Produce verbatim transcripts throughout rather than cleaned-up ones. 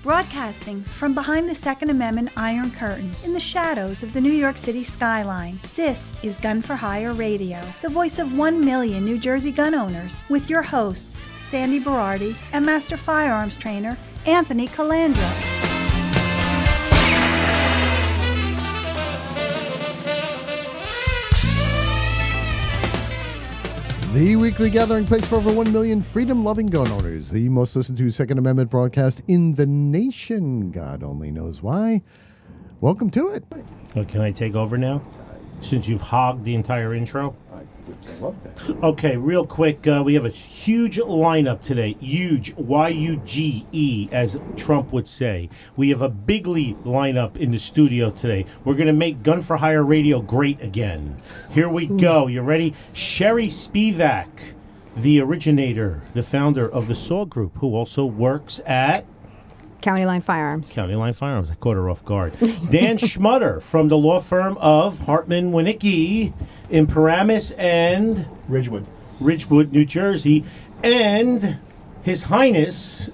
Broadcasting from behind the Second Amendment Iron Curtain in the shadows of the New York City skyline, this is Gun for Hire Radio, the voice of one million New Jersey gun owners, with your hosts, Sandy Berardi and Master Firearms Trainer, Anthony Calandra. The weekly gathering place for over one million freedom-loving gun owners. The most listened to Second Amendment broadcast in the nation. God only knows why. Welcome to it. Oh, can I take over now? Since you've hogged the entire intro? I would love that. Okay, real quick. Uh, we have a huge lineup today. Huge. Y U G E, as Trump would say. We have a bigly lineup in the studio today. We're going to make Gun for Hire Radio great again. Here we go. You ready? Sherry Spivak, the originator, the founder of the Saw Group, who also works at County Line Firearms. County Line Firearms. I caught her off guard. Dan Schmutter from the law firm of Hartman Winicki in Paramus and Ridgewood. Ridgewood, New Jersey. And His Highness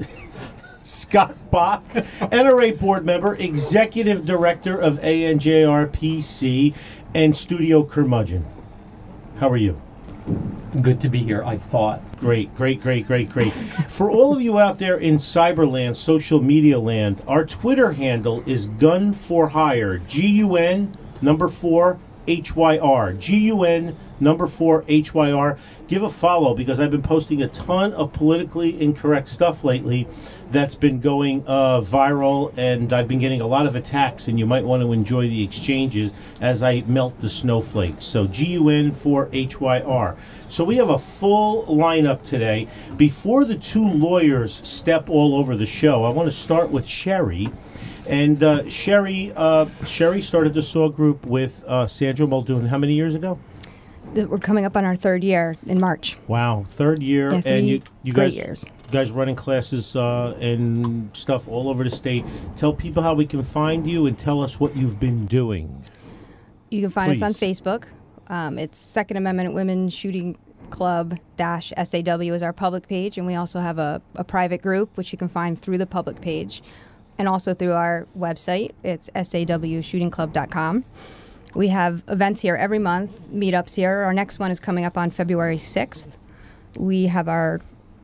Scott Bach, N R A board member, executive director of A N J R P C and Studio Curmudgeon. How are you? Good to be here, I thought. Great, great, great, great, great. For all of you out there in cyberland, social media land, our Twitter handle is Gun for Hire. G U N number four H Y R. G U N number four H Y R. Give a follow because I've been posting a ton of politically incorrect stuff lately that's been going uh, viral, and I've been getting a lot of attacks, and you might want to enjoy the exchanges as I melt the snowflakes. So G U N four H Y R. So we have a full lineup today. Before the two lawyers step all over the show, I want to start with Sherry. And uh, Sherry, uh, Sherry started the Saw Group with uh, Sandra Muldoon how many years ago? We're coming up on our third year in March. Wow, third year. Yeah, three and you, you great guys, years. You guys running classes uh, and stuff all over the state. Tell people how we can find you and tell us what you've been doing. You can find Please. us on Facebook. Um, it's Second Amendment Women Shooting Club dash S A W is our public page, and we also have a, a private group, which you can find through the public page, and also through our website. It's S A W shooting club dot com. We have events here every month, meetups here. Our next one is coming up on February sixth. We have our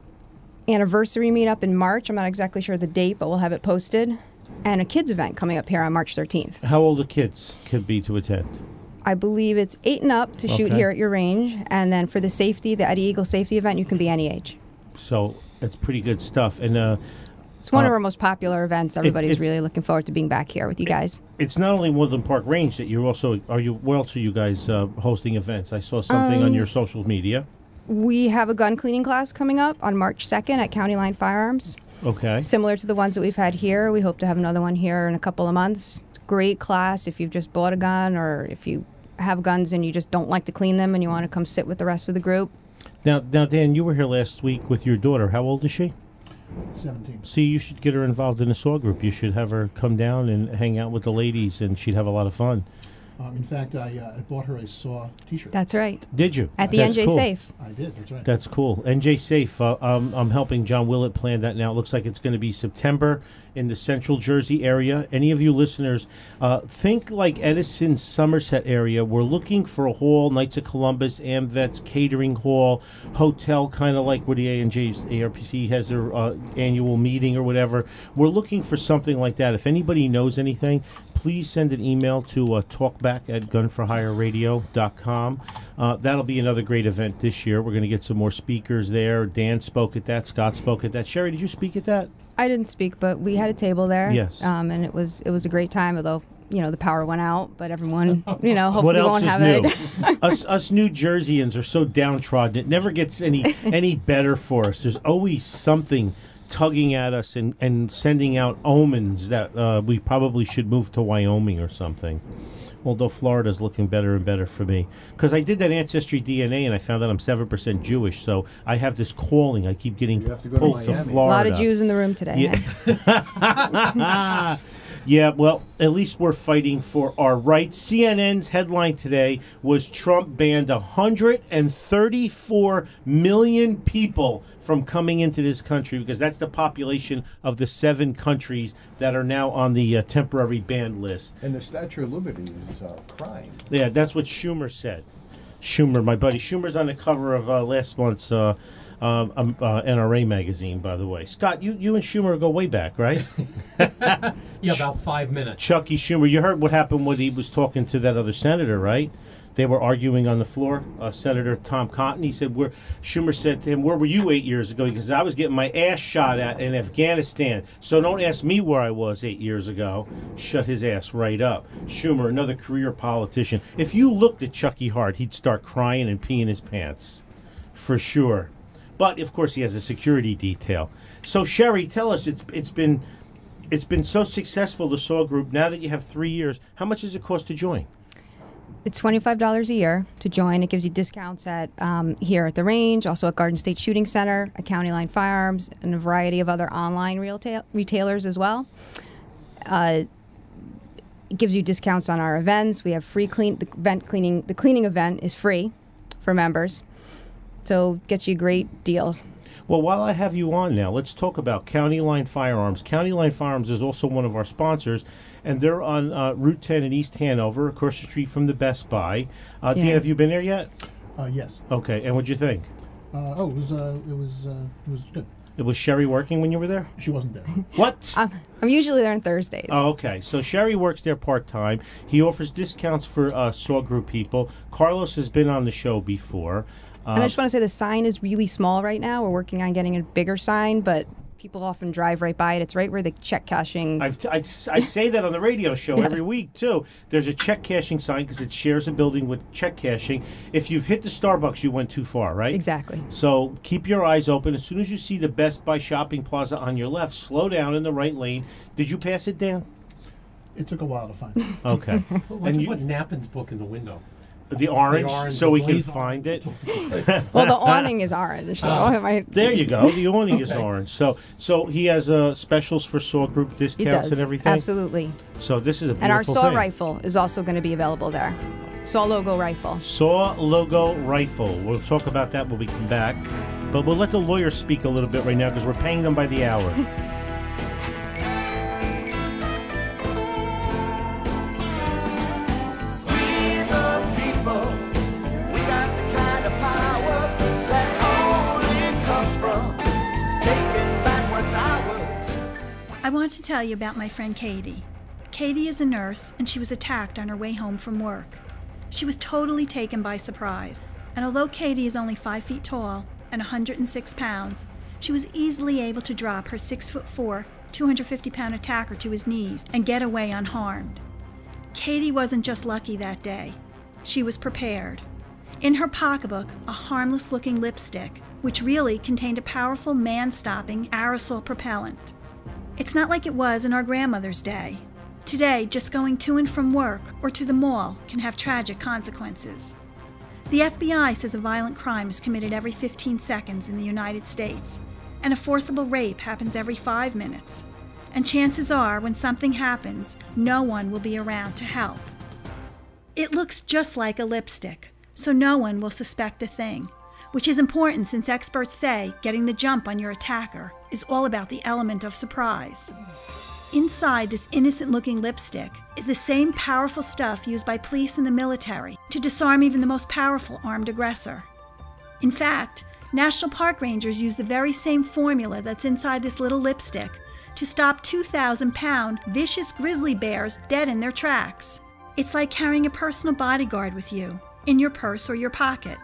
anniversary meetup in March. I'm not exactly sure the date, but we'll have it posted. And a kids event coming up here on March thirteenth. How old the kids could be to attend? I believe it's eight and up to shoot Okay. here at your range. And then for the safety, the Eddie Eagle safety event, you can be any age. So it's pretty good stuff. And uh, It's one Uh, of our most popular events. Everybody's it's- really looking forward to being back here with you guys. it's not only Woodland Park Range that you're also, are you, where else are you guys uh, hosting events? I saw something Um, on your social media. We have a gun cleaning class coming up on March second at County Line Firearms. Okay. Similar to the ones that we've had here. We hope to have another one here in a couple of months. It's a great class if you've just bought a gun or if you have guns and you just don't like to clean them and you want to come sit with the rest of the group. Now, now, Dan, you were here last week with your daughter. How old is she? seventeen. See, you should get her involved in a Saw Group. You should have her come down and hang out with the ladies, and she'd have a lot of fun. Um, in fact, I, uh, I bought her a Saw T-shirt. That's right. Did you? At the That's N J cool. Safe. I did. That's right. That's cool. N J Safe, uh, um, I'm helping John Willett plan that now. It looks like it's going to be September in the central Jersey area. Any of you listeners, uh, think like Edison, Somerset area. We're looking for a hall, Knights of Columbus, AmVets, catering hall, hotel, kind of like where the A N J A R P C has their uh, annual meeting or whatever. We're looking for something like that. If anybody knows anything, please send an email to uh, talkback at gun for hire radio dot com. Uh, that'll be another great event this year. We're going to get some more speakers there. Dan spoke at that. Scott spoke at that. Sherry, did you speak at that? I didn't speak, but we had a table there. Yes. Um, and it was it was a great time, although, you know, the power went out, but everyone, you know, What hopefully else won't is have new? it. us, us New Jerseyans are so downtrodden. It never gets any any better for us. There's always something tugging at us and, and sending out omens that uh, we probably should move to Wyoming or something. Although Florida's looking better and better for me. Because I did that Ancestry D N A and I found out I'm seven percent Jewish. So I have this calling. I keep getting You have to go to pulled to, Miami. A Florida. lot of Jews in the room today. Yeah. Yeah, well, at least we're fighting for our rights. C N N's headline today was Trump banned one hundred thirty-four million people from coming into this country, because that's the population of the seven countries that are now on the uh, temporary banned list. And the Statue of Liberty is uh, crying. Yeah, that's what Schumer said. Schumer, my buddy. Schumer's on the cover of uh, last month's uh, um, um, uh, N R A magazine, by the way. Scott, you, you and Schumer go way back, right? Yeah, about five minutes. Chucky Schumer, you heard what happened when he was talking to that other senator, right? They were arguing on the floor. Uh, Senator Tom Cotton, he said, "Where?" Schumer said to him, "Where were you eight years ago?" Because I was getting my ass shot at in Afghanistan. So don't ask me where I was eight years ago. Shut his ass right up. Schumer, another career politician. If you looked at Chucky hard, he'd start crying and peeing his pants, for sure. But of course, he has a security detail. So Sherry, tell us, it's it's been it's been so successful, the Saw Group. Now that you have three years, how much does it cost to join? It's twenty-five dollars a year to join. It gives you discounts at um, here at the range, also at Garden State Shooting Center, at County Line Firearms, and a variety of other online retail- retailers as well. Uh, it gives you discounts on our events. We have free clean. The event cleaning. The cleaning event is free for members, so gets you great deals. Well, while I have you on now, let's talk about County Line Firearms. County Line Firearms is also one of our sponsors, and they're on uh, Route ten in East Hanover, across the street from the Best Buy. Uh, Yeah. Dan, have you been there yet? Uh, yes. Okay, and what'd you think? Uh, oh, it was uh, it was uh, it was good. It was Sherry working when you were there? She wasn't there. What? I'm, I'm usually there on Thursdays. Oh, okay. So Sherry works there part-time. He offers discounts for uh, Saw Group people. Carlos has been on the show before. And I just want to say the sign is really small right now. We're working on getting a bigger sign, but people often drive right by it. It's right where the check cashing. I've t- I, I say that on the radio show every week, too. There's a check cashing sign because it shares a building with check cashing. If you've hit the Starbucks, you went too far, right? Exactly. So keep your eyes open. As soon as you see the Best Buy shopping plaza on your left, slow down in the right lane. Did you pass it, Dan? It took a while to find it. Okay. Why don't you put Nappin's book in the window? The orange, The orange, so we can blaze find it. Well, the awning is orange. So I might, There you go. The awning is Okay. orange. So, so he has uh, specials for Saw Group it discounts does. and everything. Absolutely. So this is a beautiful And our saw thing. rifle is also going to be available there. Saw logo rifle. Saw logo rifle. We'll talk about that when we come back. But we'll let the lawyers speak a little bit right now because we're paying them by the hour. I want to tell you about my friend Katie. Katie is a nurse, and she was attacked on her way home from work. She was totally taken by surprise, and although Katie is only five feet tall and one hundred six pounds, she was easily able to drop her six foot four, two hundred fifty pound attacker to his knees and get away unharmed. Katie wasn't just lucky that day. She was prepared. In her pocketbook, a harmless-looking lipstick, which really contained a powerful man-stopping aerosol propellant. It's not like it was in our grandmother's day. Today, just going to and from work or to the mall can have tragic consequences. The F B I says a violent crime is committed every fifteen seconds in the United States, and a forcible rape happens every five minutes. And chances are, when something happens, no one will be around to help. It looks just like a lipstick, so no one will suspect a thing, which is important since experts say getting the jump on your attacker is all about the element of surprise. Inside this innocent-looking lipstick is the same powerful stuff used by police and the military to disarm even the most powerful armed aggressor. In fact, National Park Rangers use the very same formula that's inside this little lipstick to stop two thousand pound vicious grizzly bears dead in their tracks. It's like carrying a personal bodyguard with you, in your purse or your pocket.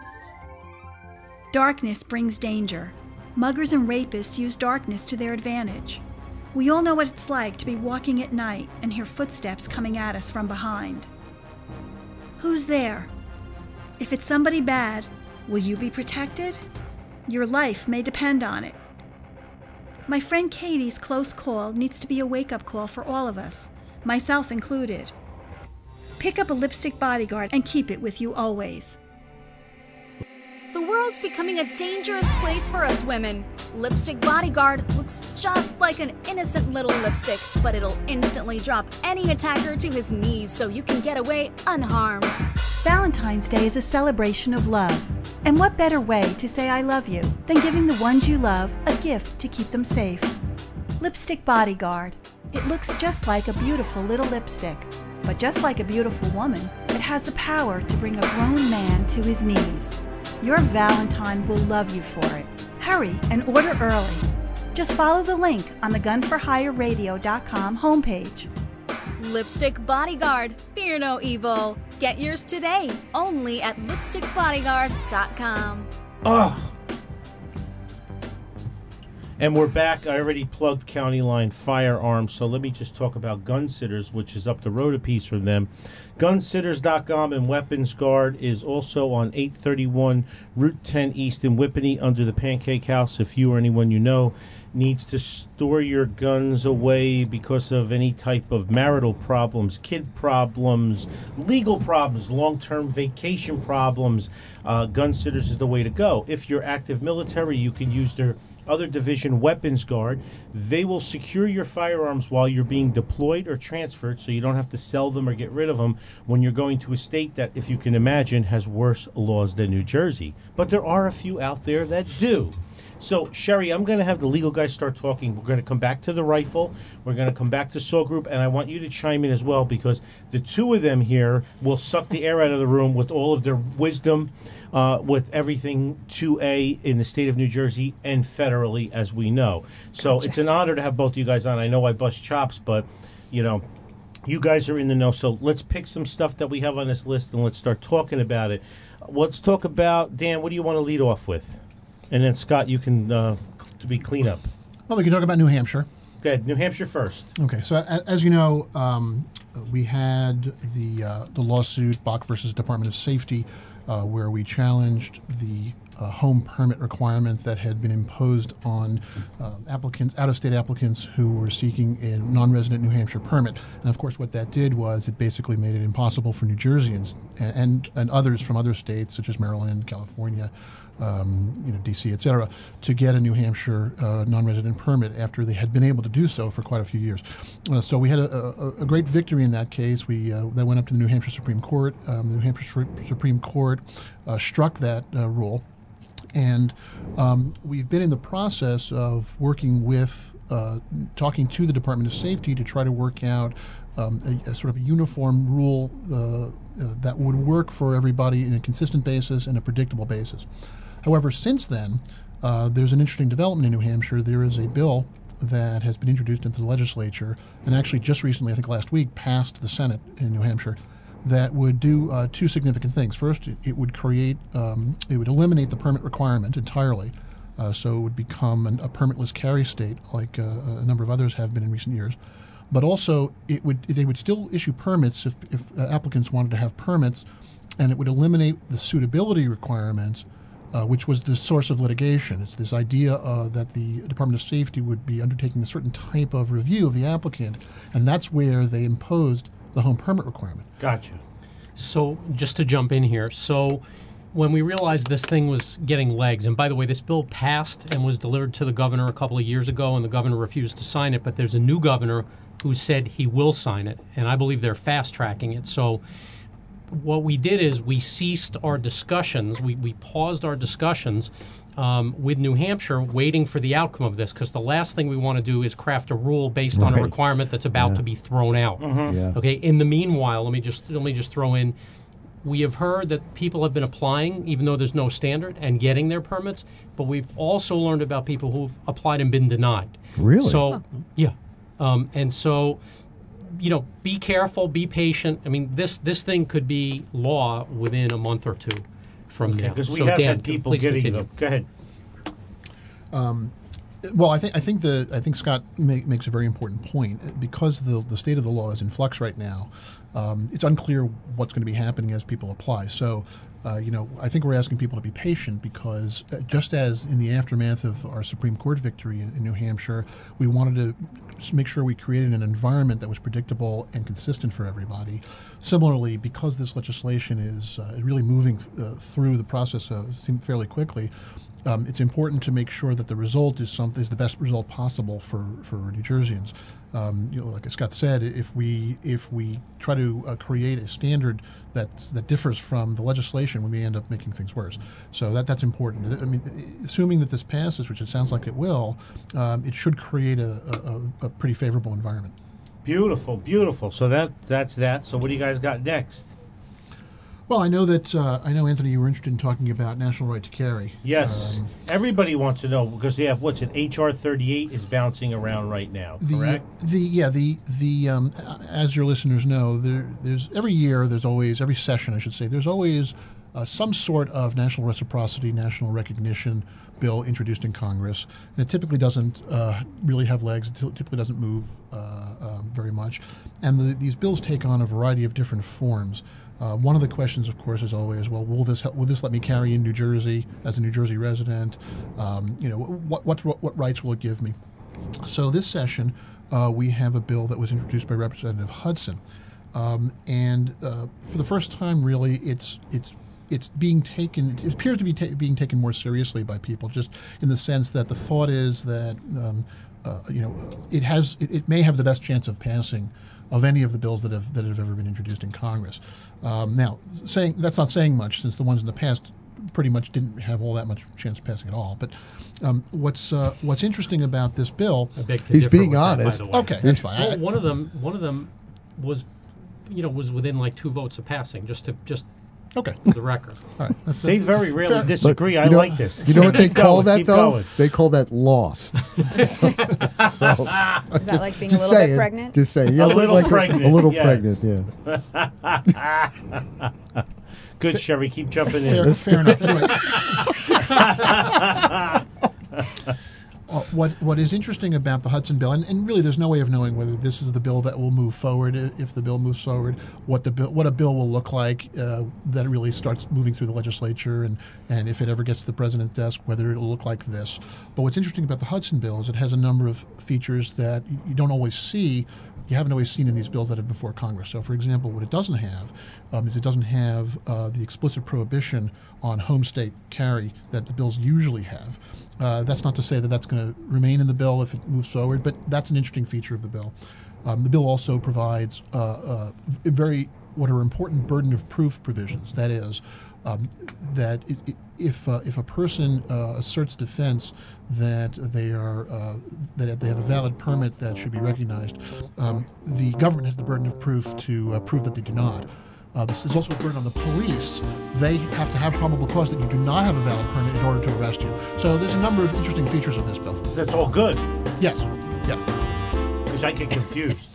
Darkness brings danger. Muggers and rapists use darkness to their advantage. We all know what it's like to be walking at night and hear footsteps coming at us from behind. Who's there? If it's somebody bad, will you be protected? Your life may depend on it. My friend Katie's close call needs to be a wake-up call for all of us, myself included. Pick up a lipstick bodyguard and keep it with you always. The world's becoming a dangerous place for us women. Lipstick Bodyguard looks just like an innocent little lipstick, but it'll instantly drop any attacker to his knees so you can get away unharmed. Valentine's Day is a celebration of love. And what better way to say I love you than giving the ones you love a gift to keep them safe? Lipstick Bodyguard. It looks just like a beautiful little lipstick. But just like a beautiful woman, it has the power to bring a grown man to his knees. Your Valentine will love you for it. Hurry and order early. Just follow the link on the gun for hire radio dot com homepage. Lipstick Bodyguard. Fear no evil. Get yours today, only at lipstick bodyguard dot com. Ugh. And we're back. I already plugged County Line Firearms, so let me just talk about Gun Sitters, which is up the road a piece from them. gun sitters dot com and Weapons Guard is also on eight thirty-one Route ten East in Whippany under the Pancake House. If you or anyone you know needs to store your guns away because of any type of marital problems, kid problems, legal problems, long-term vacation problems, uh, Gun Sitters is the way to go. If you're active military, you can use their other division, Weapons Guard. They will secure your firearms while you're being deployed or transferred, so you don't have to sell them or get rid of them when you're going to a state that, if you can imagine, has worse laws than New Jersey. But there are a few out there that do. So, Sherry, I'm going to have the legal guys start talking. We're going to come back to the rifle. We're going to come back to Saw Group, and I want you to chime in as well, because the two of them here will suck the air out of the room with all of their wisdom, uh, with everything two A in the state of New Jersey and federally, as we know. So Gotcha. It's an honor to have both of you guys on. I know I bust chops, but, you know, you guys are in the know. So let's pick some stuff that we have on this list, and let's start talking about it. Let's talk about, Dan, what do you want to lead off with? And then, Scott, you can uh, to be cleanup. Well, we can talk about New Hampshire. Go ahead, New Hampshire first. Okay, so a- as you know, um, we had the uh, the lawsuit Bach versus Department of Safety, uh, where we challenged the uh, home permit requirement that had been imposed on uh, applicants, out-of-state applicants who were seeking a non-resident New Hampshire permit. And of course, what that did was it basically made it impossible for New Jerseyans and and, and others from other states such as Maryland, California, Um, you know, D C, et cetera, to get a New Hampshire uh, non-resident permit after they had been able to do so for quite a few years. Uh, so we had a, a, a great victory in that case. We uh, that went up to the New Hampshire Supreme Court. Um, the New Hampshire Supreme Court uh, struck that uh, rule, and um, we've been in the process of working with, uh, talking to the Department of Safety to try to work out um, a, a sort of a uniform rule uh, uh, that would work for everybody in a consistent basis and a predictable basis. However, since then, uh, there's an interesting development in New Hampshire. There is a bill that has been introduced into the legislature, and actually just recently, I think last week, passed the Senate in New Hampshire, that would do uh, two significant things. First, it, it would create, um, it would eliminate the permit requirement entirely, uh, so it would become an, a permitless carry state, like uh, a number of others have been in recent years. But also, it would they would still issue permits if, if uh, applicants wanted to have permits, and it would eliminate the suitability requirements, Uh, which was the source of litigation. It's this idea uh, that the Department of Safety would be undertaking a certain type of review of the applicant, and that's where they imposed the home permit requirement. Gotcha. So just to jump in here, so when we realized this thing was getting legs, and by the way, this bill passed and was delivered to the governor a couple of years ago, and the governor refused to sign it, but there's a new governor who said he will sign it, and I believe they're fast-tracking it. So what we did is we ceased our discussions, we, we paused our discussions um, with New Hampshire, waiting for the outcome of this, because the last thing we want to do is craft a rule based on a Right. requirement that's about Yeah. to be thrown out. Yeah. Okay. In the meanwhile, let me just let me just throw in, we have heard that people have been applying, even though there's no standard, and getting their permits. But we've also learned about people who've applied and been denied. Really? So, yeah, um, and so, you know, be careful, be patient. I mean, this this thing could be law within a month or two from now. Because we So, have Dan, had people please getting continue. them. Go ahead. Well, I think I think the I think Scott make, makes a very important point. Because the the state of the law is in flux right now. Um, it's unclear what's going to be happening as people apply. So, uh, you know, I think we're asking people to be patient, because uh, just as in the aftermath of our Supreme Court victory in, in New Hampshire, we wanted to s- make sure we created an environment that was predictable and consistent for everybody. Similarly, because this legislation is uh, really moving uh, through the process uh, seem fairly quickly, um, it's important to make sure that the result is something is the best result possible for, for New Jerseyans. Um, you know, like Scott said, if we if we try to uh, create a standard that that differs from the legislation, we may end up making things worse. So that that's important. I mean, assuming that this passes, which it sounds like it will, um, it should create a, a, a pretty favorable environment. Beautiful, beautiful. So that that's that. So what do you guys got next? Well, I know that uh, I know, Anthony, you were interested in talking about national right to carry. Yes, Um, everybody wants to know because they have what's it? H R thirty-eight is bouncing around right now. The, Correct. The yeah the the um, as your listeners know, there there's every year there's always every session I should say there's always uh, some sort of national reciprocity, national recognition bill introduced in Congress, and it typically doesn't uh, really have legs. It typically doesn't move uh, um, very much, and the, these bills take on a variety of different forms. Uh, one of the questions, of course, is always, well, will this help, will this let me carry in New Jersey as a New Jersey resident? Um, you know, what, what what rights will it give me? So this session, uh, we have a bill that was introduced by Representative Hudson, um, and uh, for the first time, really, it's it's it's being taken. It appears to be ta- being taken more seriously by people, just in the sense that the thought is that um, uh, you know it has it, it may have the best chance of passing of any of the bills that have that have ever been introduced in Congress. Um, now, saying that's not saying much, since the ones in the past pretty much didn't have all that much chance of passing at all. But um, what's uh, what's interesting about this bill? I beg to He's differ being with that, honest. by the way. Okay, that's fine. Well, I- one of them, one of them was, you know, was within like two votes of passing. Just to just okay, for the record. all right. They very rarely Fair. disagree. But I you know- like this. You know what they Keep call going, that keep though? going. They call that lost. so, Is that like being a just little saying, bit pregnant? Just saying, yeah, A little like pregnant, a little yes. pregnant, yeah. Good, Sherry. Keep jumping Fair, in. fair enough. Anyway. Uh, what what is interesting about the Hudson bill, and, and really there's no way of knowing whether this is the bill that will move forward, i- if the bill moves forward, what the bill, what a bill will look like uh, that really starts moving through the legislature, and, and if it ever gets to the president's desk, whether it'll look like this. But what's interesting about the Hudson bill is it has a number of features that you, you don't always see, you haven't always seen in these bills that have before Congress. So, for example, what it doesn't have um, is it doesn't have uh, the explicit prohibition on home state carry that the bills usually have. Uh, that's not to say that that's going to remain in the bill if it moves forward, but that's an interesting feature of the bill. Um, the bill also provides uh, uh, very what are important burden of proof provisions. That is, um, that it, it, if uh, if a person uh, asserts defense that they are uh, that they have a valid permit that should be recognized, um, the government has the burden of proof to uh, prove that they do not. Uh, this is also a burden on the police. They have to have probable cause that you do not have a valid permit in order to arrest you. So there's a number of interesting features of this bill. That's all good Yes. Yeah. because I get confused.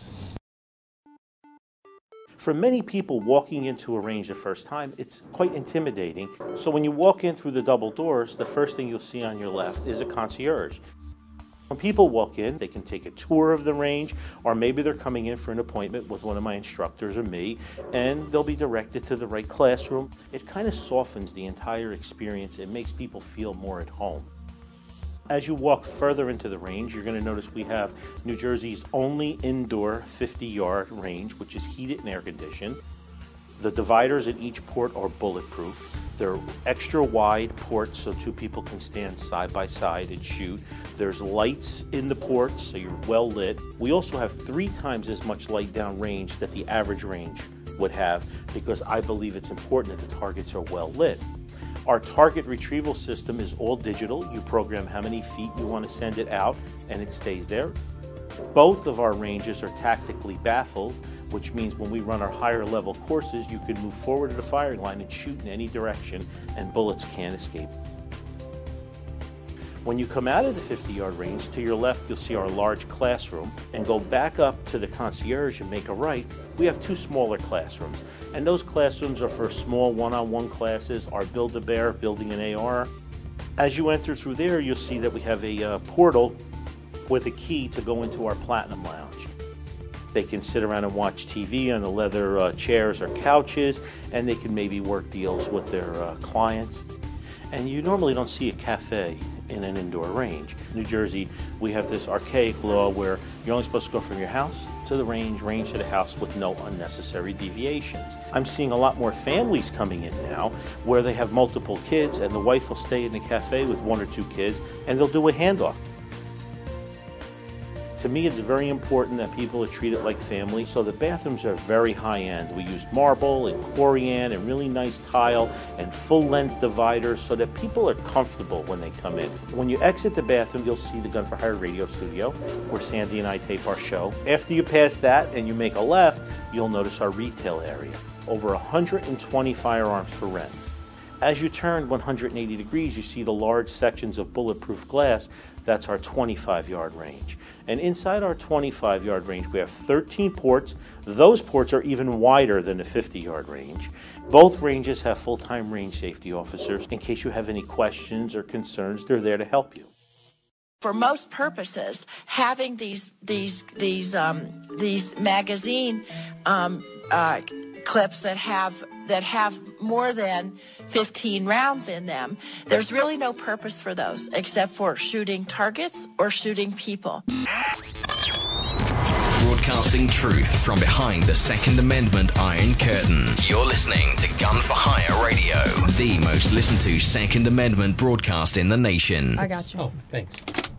For many people, walking into a range the first time, it's quite intimidating. So when you walk in through the double doors, the first thing you'll see on your left is a concierge. When people walk in, they can take a tour of the range, or maybe they're coming in for an appointment with one of my instructors or me, and they'll be directed to the right classroom. It kind of softens the entire experience. It makes people feel more at home. As you walk further into the range, you're going to notice we have New Jersey's only indoor fifty-yard range, which is heated and air-conditioned. The dividers in each port are bulletproof. They're extra wide ports so two people can stand side by side and shoot. There's lights in the ports, so you're well lit. We also have three times as much light down range that the average range would have, because I believe it's important that the targets are well lit. Our target retrieval system is all digital. You program how many feet you want to send it out, and it stays there. Both of our ranges are tactically baffled, which means when we run our higher level courses, you can move forward to the firing line and shoot in any direction, and bullets can't escape. When you come out of the fifty-yard range, to your left you'll see our large classroom, and go back up to the concierge and make a right. We have two smaller classrooms, and those classrooms are for small one-on-one classes, our Build-A-Bear, building an A R. As you enter through there, you'll see that we have a uh, portal with a key to go into our Platinum Lounge. They can sit around and watch T V on the leather uh, chairs or couches, and they can maybe work deals with their uh, clients. And you normally don't see a cafe in an indoor range. New Jersey We have this archaic law where you're only supposed to go from your house to the range, range to the house with no unnecessary deviations. I'm seeing a lot more families coming in now where they have multiple kids and the wife will stay in the cafe with one or two kids and they'll do a handoff. To me, it's very important that people are treated like family, so the bathrooms are very high-end. We used marble and corian and really nice tile and full-length dividers so that people are comfortable when they come in. When you exit the bathroom, you'll see the Gun for Hire radio studio, where Sandy and I tape our show. After you pass that and you make a left, you'll notice our retail area. Over one hundred twenty firearms for rent. As you turn one hundred eighty degrees, you see the large sections of bulletproof glass. That's our twenty-five yard range. And inside our twenty-five yard range, we have thirteen ports. Those ports are even wider than the fifty yard range. Both ranges have full-time range safety officers. In case you have any questions or concerns, they're there to help you. For most purposes, having these these these um, these magazine um, uh, clips that have that have more than fifteen rounds in them, there's really no purpose for those except for shooting targets or shooting people. Broadcasting truth from behind the Second Amendment Iron Curtain. You're listening to Gun for Hire Radio, the most listened to Second Amendment broadcast in the nation. I got you. Oh, thanks.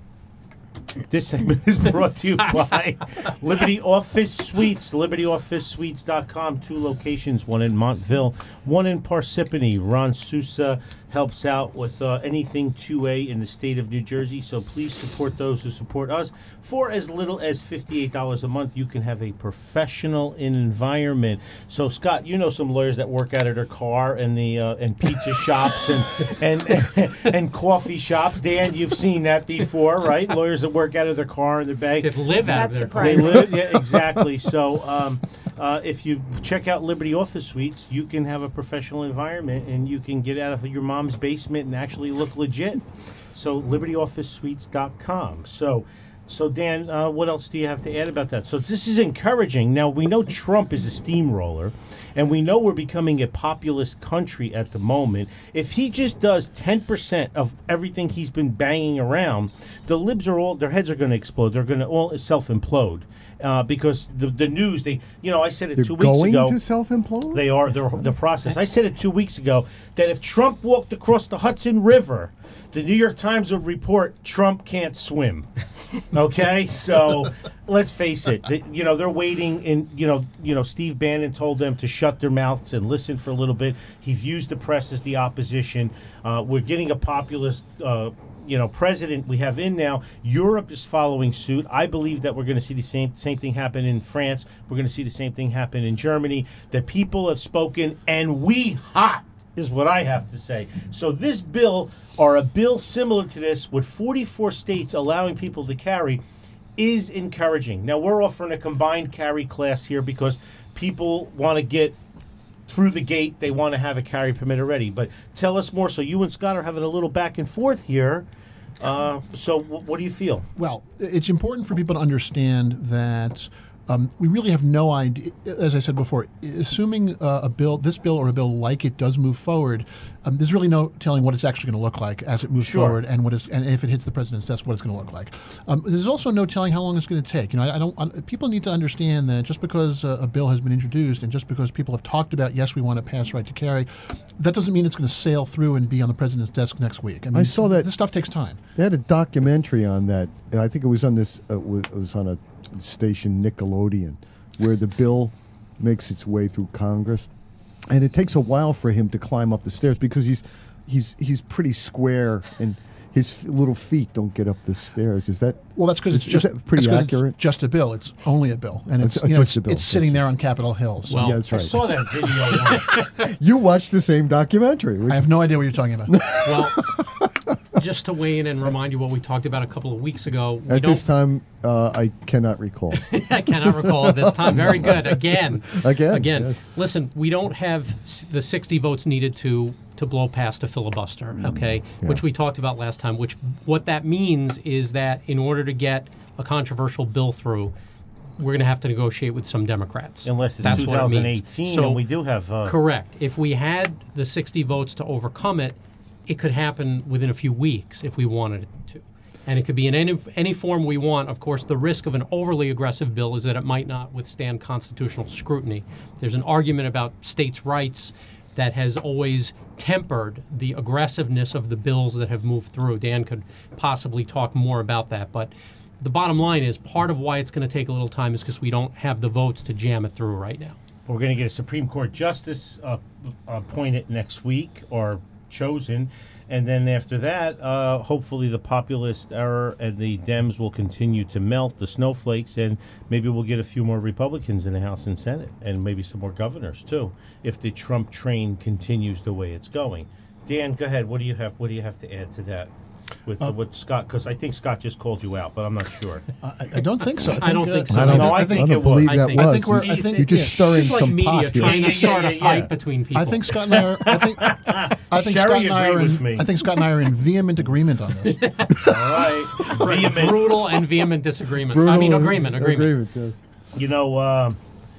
This segment is brought to you by Liberty Office Suites, liberty office suites dot com. Two locations, one in Montville, one in Parsippany. Ron Sousa helps out with uh, anything two A in the state of New Jersey, so please support those who support us. For as little as fifty-eight dollars a month, you can have a professional environment. So, Scott, you know some lawyers that work out of their car and the uh, and pizza shops and, and, and and coffee shops. Dan, you've seen that before, right? Lawyers that work out of their car in their bag. Could live out That's of their They surprising. live, yeah, exactly. So, um, uh, if you check out Liberty Office Suites, you can have a professional environment and you can get out of your mom's basement and actually look legit. So, liberty office suites dot com. So, so Dan, uh, what else do you have to add about that? So, this is encouraging. Now, we know Trump is a steamroller, and we know we're becoming a populist country at the moment. If he just does ten percent of everything he's been banging around, the libs are all, their heads are going to explode. They're going to all self-implode. Uh, because the the news, they, you know, I said it They're two weeks going ago. to self-implode? They are the the process. I said it two weeks ago that if Trump walked across the Hudson River, the New York Times would report Trump can't swim. Okay, so let's face it. They, you know, they're waiting, and you know, you know, Steve Bannon told them to shut their mouths and listen for a little bit. He views the press as the opposition. Uh, we're getting a populist. Uh, You know, president we have in now. Europe is following suit. I believe that we're going to see the same same thing happen in France. We're going to see the same thing happen in Germany. The people have spoken, and we hot is what I have to say. So this bill, or a bill similar to this, with forty-four states allowing people to carry, is encouraging. Now we're offering a combined carry class here because people want to get through the gate. They want to have a carry permit already. But tell us more. So you and Scott are having a little back and forth here. Uh, so w- what do you feel? Well, it's important for people to understand that um, we really have no idea. As I said before, assuming uh, a bill, this bill or a bill like it does move forward, um, there's really no telling what it's actually going to look like as it moves Sure. forward, and what is, and if it hits the president's desk, what it's going to look like. Um, there's also no telling how long it's going to take. You know, I, I don't. I, people need to understand that just because uh, a bill has been introduced, and just because people have talked about, yes, we want to pass right to carry, that doesn't mean it's going to sail through and be on the president's desk next week. I mean, I saw that- this stuff takes time. They had a documentary on that. and I think it was on this. Uh, was, it was on a station, Nickelodeon, where the bill makes its way through Congress, and it takes a while for him to climb up the stairs because he's he's he's pretty square and his f- little feet don't get up the stairs. Is that Well, that's because is- it's just is that pretty that's 'cause accurate? It's just a bill. It's only a bill, and it's It's- you know, just it's, a bill. it's sitting Yes. there on Capitol Hill. So Well, yeah, that's I right. saw that video once. You watched the same documentary. which- I have no idea what you're talking about. Well, just to weigh in and remind you what we talked about a couple of weeks ago. We At don't, this time, uh, I cannot recall. I cannot recall at this time. Very good. Again. Again, Again. yes. Listen, we don't have s- the sixty votes needed to to blow past a filibuster, okay? Yeah. Which we talked about last time, which what that means is that in order to get a controversial bill through, we're going to have to negotiate with some Democrats. Unless it's That's what it means. twenty eighteen, So, and we do have... Uh, correct. If we had the sixty votes to overcome it, it could happen within a few weeks if we wanted it to. And it could be in any, any form we want. Of course, the risk of an overly aggressive bill is that it might not withstand constitutional scrutiny. There's an argument about states' rights that has always tempered the aggressiveness of the bills that have moved through. Dan could possibly talk more about that. But the bottom line is part of why it's going to take a little time is because we don't have the votes to jam it through right now. We're going to get a Supreme Court justice uh, appointed next week or chosen. And then after that, uh, hopefully the populist era and the Dems will continue to melt the snowflakes, and maybe we'll get a few more Republicans in the House and Senate, and maybe some more governors too, if the Trump train continues the way it's going. Dan, go ahead. What do you have? What do you have to add to that? With uh, what Scott? Because I think Scott just called you out, but I'm not sure. I, I don't think so. I, think, I don't uh, think so. I don't, no, I I think, think it I believe was. that I think, was. I think we're. I think You're just it's stirring just like some media pot here. trying Yeah, to start yeah, a yeah, fight yeah. between people. I think Scott and I are. I think. I think Sherry Scott and I are. agreed with In, me. I think Scott and I are in vehement agreement on this. All right, vehement. brutal and vehement disagreement. Brutal I mean, and- agreement, agreement. yes. You know, uh,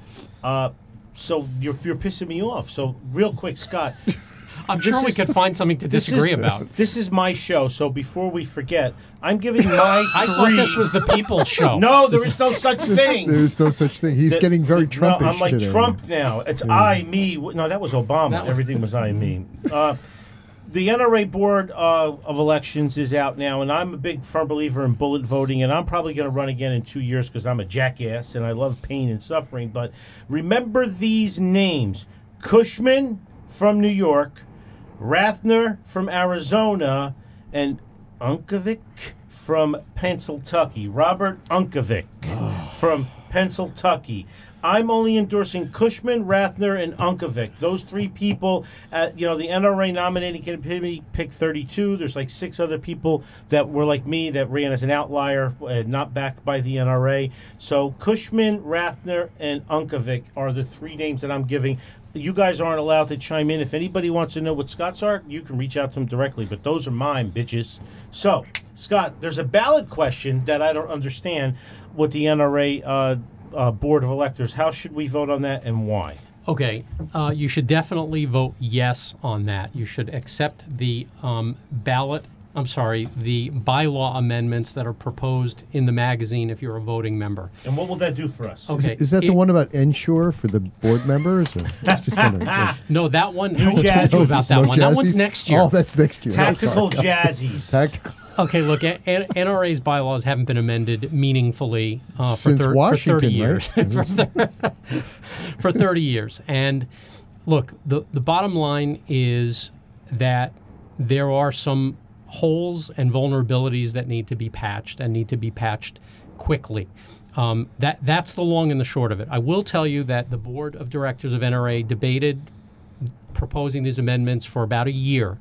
uh, so you're you're pissing me off. So real quick, Scott. I'm This sure we is- could find something to This disagree is, about. This is my show, so before we forget, I'm giving my I three. thought this was the people's show. No, there is no such thing. There's no such thing. He's That- getting very no, Trumpish I'm like today. Trump now. It's I, me. No, that was Obama. That was- Everything was I, me. Uh, the N R A Board uh, of Elections is out now, and I'm a big firm believer in bullet voting, and I'm probably going to run again in two years because I'm a jackass and I love pain and suffering. But remember these names: Cushman from New York, Rathner from Arizona, and Unkovic from Pennsylvania. Robert Unkovic from Pennsylvania. I'm only endorsing Cushman, Rathner, and Unkovic. Those three people, uh, you know, the N R A nominating committee picked thirty-two. There's like six other people that were like me that ran as an outlier, uh, not backed by the N R A. So Cushman, Rathner, and Unkovic are the three names that I'm giving. You guys aren't allowed to chime in. If anybody wants to know what Scott's are, you can reach out to him directly, but those are mine, bitches. So, Scott, there's a ballot question that I don't understand with the N R A uh, uh, Board of Electors. How should we vote on that and why? Okay, uh, you should definitely vote yes on that. You should accept the um, ballot, I'm sorry, the bylaw amendments that are proposed in the magazine if you're a voting member. And what will that do for us? Okay. Is that It- the one about Ensure for the board members? Or? Just, just wondering. No, that one, New I told Jazzies. you about that No one. That one's Jazzies? next year. Oh, that's next year. Tactical That's all right. jazzies. Tactical. Okay, look, N- N R A's bylaws haven't been amended meaningfully uh, for, Since thir- Washington, for thirty years. right? for, thir- for thirty years. And look, the, the bottom line is that there are some holes and vulnerabilities that need to be patched and need to be patched quickly. Um, that That's the long and the short of it. I will tell you that the board of directors of N R A debated proposing these amendments for about a year.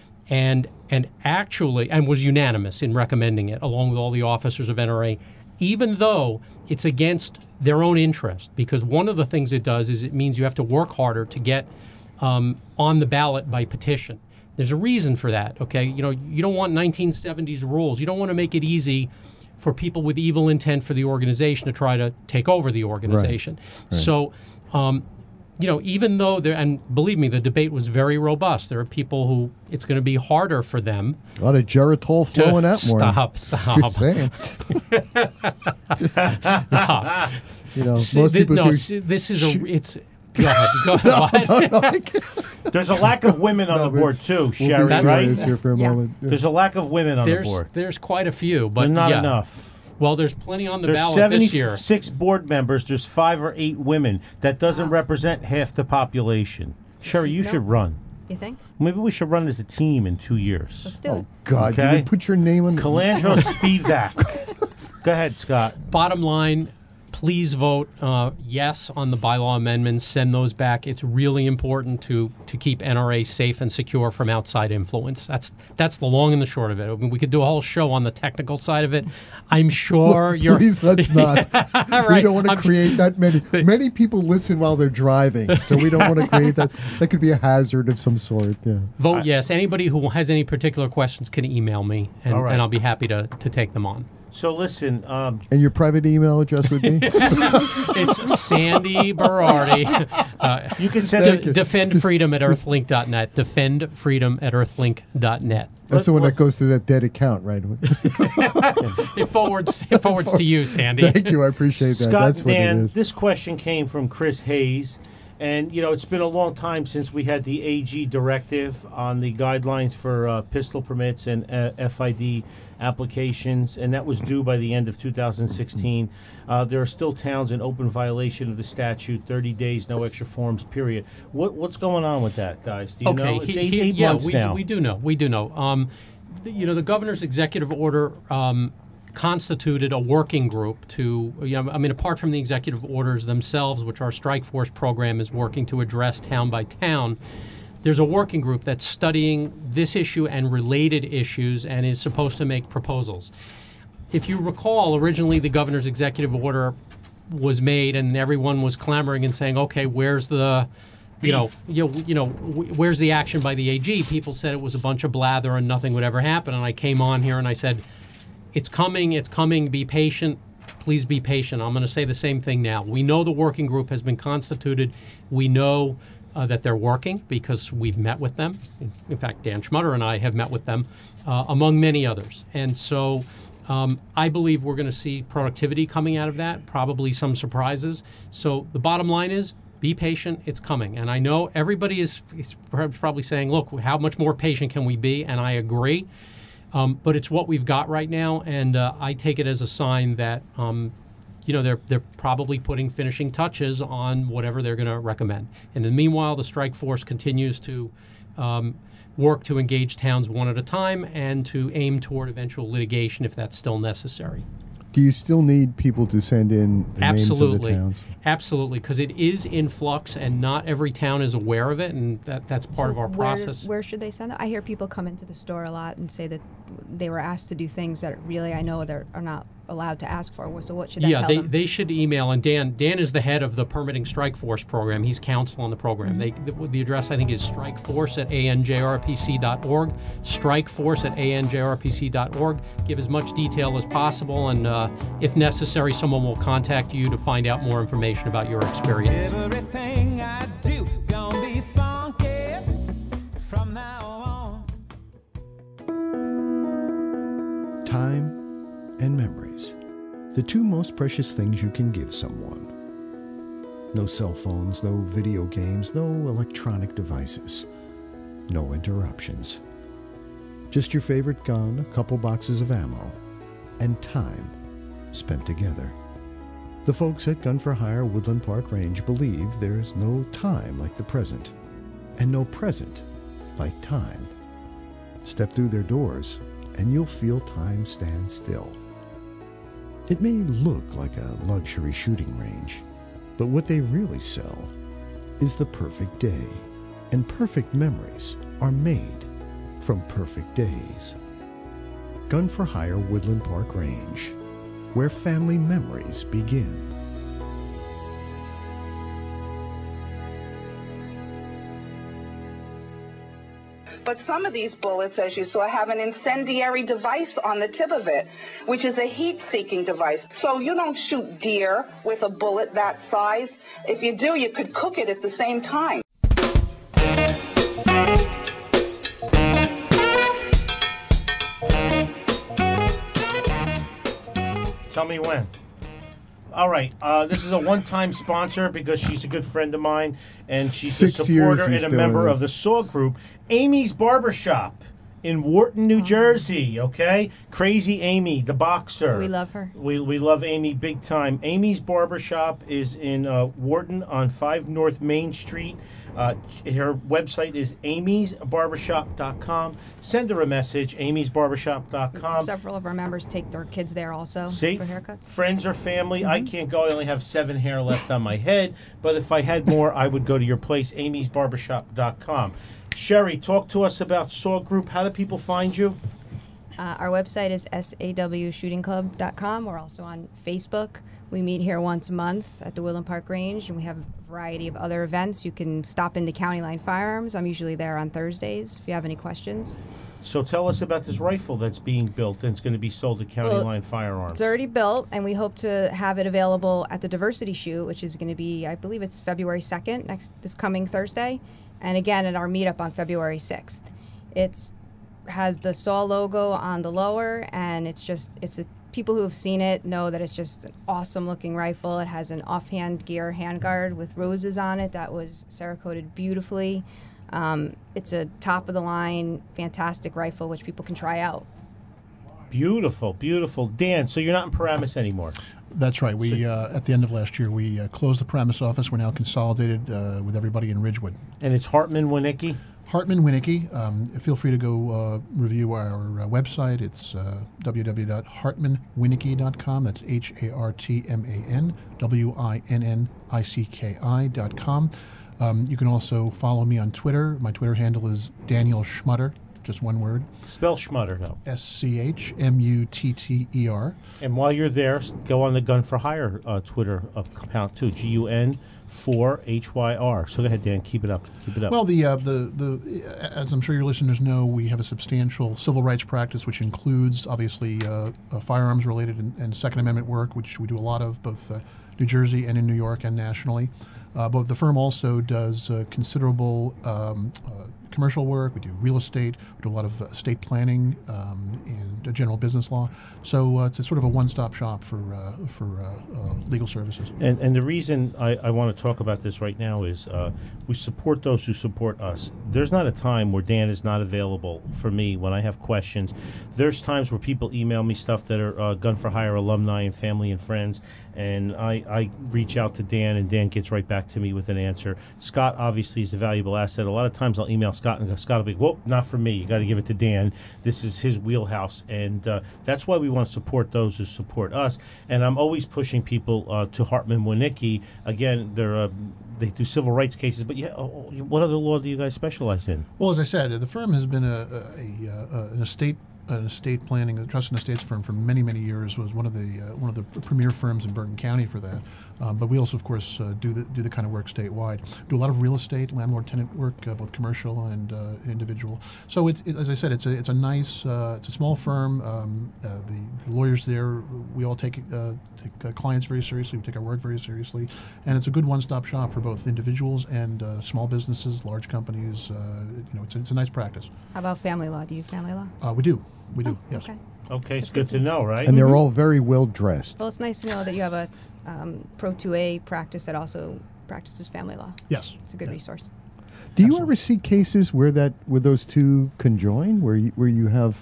And and actually, and was unanimous in recommending it, along with all the officers of N R A, even though it's against their own interest. Because one of the things it does is it means you have to work harder to get um, on the ballot by petition. There's a reason for that, okay? You know, you don't want nineteen seventies rules. You don't want to make it easy for people with evil intent for the organization to try to take over the organization. Right. So, um, you know, even though there, and believe me, the debate was very robust. There are people who it's going to be harder for them. A lot of Geritol flowing that morning. Stop, stop. Just saying. Just, Stop. you know, See, most thi- people no, do. see, this is sh- a. It's. Go ahead. Go ahead. What? No, I can't. There's a lack of women on No, the but board it's- too, we'll Sherry, be right? serious here for a Yeah. moment. Yeah. There's a lack of women on There's the board. there's quite a few, but But not yeah. enough. Well, there's plenty on the There's ballot this year. seventy-six board members. There's five or eight women. That doesn't represent half the population. Sherry, you No. should run. You think? Maybe we should run as a team in two years. Let's do Oh it. God! You Okay. would put your name on. Calandro Spivak. Go ahead, Scott. Bottom line, please vote uh, yes on the bylaw amendments. Send those back. It's really important to to keep N R A safe and secure from outside influence. That's that's the long and the short of it. I mean, we could do a whole show on the technical side of it. I'm sure Look, you're. please, let's not. We Right. don't want to I'm- create that many. Many people listen while they're driving, so we don't want to create that. That could be a hazard of some sort. Yeah. Vote yes. Anybody who has any particular questions can email me, and, All right. and I'll be happy to, to take them on. So listen, um, And your private email address would be. It's Sandy Berardi. Uh, you can send Thank it. you. defend freedom at earthlink dot net. Defend freedom at earthlink dot net. That's the one that goes to that dead account, right? It forwards, it forwards to you, Sandy. Thank you. I appreciate that. Scott That's and what Dan, it is. this question came from Chris Hayes. And, you know, it's been a long time since we had the A G directive on the guidelines for uh, pistol permits and uh, F I D applications, and that was due by the end of two thousand sixteen. Uh, there are still towns in open violation of the statute, thirty days, no extra forms, period. What, what's going on with that, guys? Do you okay, know? It's he- eight, he- eight yeah, months we, now. we do know. We do know. Um, th- you know, the governor's executive order um, constituted a working group to, you know, I mean, apart from the executive orders themselves, which our Strike Force program is working to address town by town, there's a working group that's studying this issue and related issues and is supposed to make proposals. If you recall, originally the governor's executive order was made and everyone was clamoring and saying, okay, where's the, you know, you know, you know, wh- where's the action by the A G? People said it was a bunch of blather and nothing would ever happen. And I came on here and I said, it's coming, it's coming, be patient. Please be patient. I'm going to say the same thing now. We know the working group has been constituted. We know uh, that they're working because we've met with them. In, in fact, Dan Schmutter and I have met with them, uh, among many others. And so um, I believe we're going to see productivity coming out of that, probably some surprises. So the bottom line is, be patient. It's coming. And I know everybody is, is perhaps probably saying, look, how much more patient can we be? And I agree. Um, but it's what we've got right now, and uh, I take it as a sign that, um, you know, they're they're probably putting finishing touches on whatever they're going to recommend. And in the meanwhile, the strike force continues to um, work to engage towns one at a time and to aim toward eventual litigation if that's still necessary. Do you still need people to send in the Absolutely. names of the towns? Absolutely, because it is in flux, and not every town is aware of it, and that, that's part So of our where, process. Where should they send it? I hear people come into the store a lot and say that they were asked to do things that really I know they are not allowed to ask for. So what should I yeah, tell they, them? they should email. And Dan Dan is the head of the Permitting Strike Force program. He's counsel on the program. Mm-hmm. They the, the address I think is strikeforce at a n j r p c dot org. Strikeforce at a n j r p c dot org. Give as much detail as possible, and uh, if necessary, someone will contact you to find out more information about your experience. Everything I do gonna be funky from now on. Time and memories. The two most precious things you can give someone. No cell phones, no video games, no electronic devices. No interruptions. Just your favorite gun, a couple boxes of ammo, and time spent together. The folks at Gun for Hire Woodland Park Range believe there's no time like the present, and no present like time. Step through their doors, and you'll feel time stand still. It may look like a luxury shooting range, but what they really sell is the perfect day, and perfect memories are made from perfect days. Gun for Hire Woodland Park Range, where family memories begin. But some of these bullets, as you saw, have an incendiary device on the tip of it, which is a heat-seeking device. So you don't shoot deer with a bullet that size. If you do, you could cook it at the same time. Tell me when. All right. Uh, this is a one-time sponsor because she's a good friend of mine, and she's Six a supporter years he's and a doing member this. of the Saw Group. Amy's Barbershop in Wharton, New Jersey, okay? Crazy Amy, the boxer. We love her. We, we love Amy big time. Amy's Barbershop is in uh, Wharton on five North Main Street. Uh, her website is amy's barbershop dot com. Send her a message, amy's barbershop dot com. Several of our members take their kids there also See, for haircuts. friends or family. Mm-hmm. I can't go. I only have seven hair left on my head. But if I had more, I would go to your place, amy's barbershop dot com. Sherry, talk to us about Saw Group. How do people find you? Uh, our website is s a w shooting club dot com. We're also on Facebook. We meet here once a month at the Woodland Park Range, and we have a variety of other events. You can stop into County Line Firearms. I'm usually there on Thursdays if you have any questions. So tell us about this rifle that's being built and it's going to be sold at County Well, Line Firearms. It's already built, and we hope to have it available at the Diversity Shoot, which is going to be, I believe it's February second, next this coming Thursday, and again at our meetup on February sixth. It's has the S A W logo on the lower, and it's just it's a people who have seen it know that it's just an awesome looking rifle. It has an offhand gear handguard with roses on it that was Cerakoted beautifully. Um, it's a top of the line, fantastic rifle which people can try out. Beautiful, beautiful. Dan, so you're not in Paramus anymore? That's right. We uh, at the end of last year we uh, closed the Paramus office. We're now consolidated uh, with everybody in Ridgewood. And it's Hartman Winicki? Hartman Winicki. Um, feel free to go uh, review our uh, website. It's uh, w w w dot hartman winicki dot com. That's H A R T M A N W I N N I C K I dot com. Um, you can also follow me on Twitter. My Twitter handle is Daniel Schmutter, just one word. Spell Schmutter, though. S C H M U T T E R. And while you're there, go on the Gun for Hire uh, Twitter account, too. G U N four H Y R. So go ahead, Dan. Keep it up. Keep it up. Well, the, uh, the, the, as I'm sure your listeners know, we have a substantial civil rights practice, which includes, obviously, uh, uh, firearms-related and, and Second Amendment work, which we do a lot of, both uh, New Jersey and in New York and nationally. Uh, but the firm also does uh, considerable um, uh, commercial work. We do real estate. We do a lot of uh, estate planning um, and uh, general business law. So uh, it's a sort of a one-stop shop for uh, for uh, uh, legal services. And, and the reason I, I want to talk about this right now is uh, we support those who support us. There's not a time where Dan is not available for me when I have questions. There's times where people email me stuff that are uh, Gun for Hire alumni and family and friends, and I, I reach out to Dan, and Dan gets right back to me with an answer. Scott obviously is a valuable asset. A lot of times I'll email Scott, and Scott will be, whoop, not for me. You got to give it to Dan. This is his wheelhouse, and uh, that's why we want to support those who support us. And I'm always pushing people uh, to Hartman Winicki. Again, they're uh, they do civil rights cases, but yeah, oh, what other law do you guys specialize in? Well, as I said, the firm has been a, a, a, a an estate. An estate planning, a trust and estates firm for many, many years. Was one of the uh, one of the premier firms in Bergen County for that. Um, but we also, of course, uh, do the do the kind of work statewide. Do a lot of real estate, landlord-tenant work, uh, both commercial and uh, individual. So it's it, as I said, it's a it's a nice, uh, it's a small firm. Um, uh, the, the lawyers there, we all take uh, take uh, clients very seriously. We take our work very seriously, and it's a good one-stop shop for both individuals and uh, small businesses, large companies. Uh, you know, it's a, it's a nice practice. How about family law? Do you family law? Uh, we do. We do, oh, yes. Okay, okay it's good, good to know, right? And they're Mm-hmm. all very well dressed. Well, it's nice to know that you have a um, Pro two A practice that also practices family law. Yes. It's a good yeah. resource. Do you Absolutely. ever see cases where that where those two conjoin, where you, where you have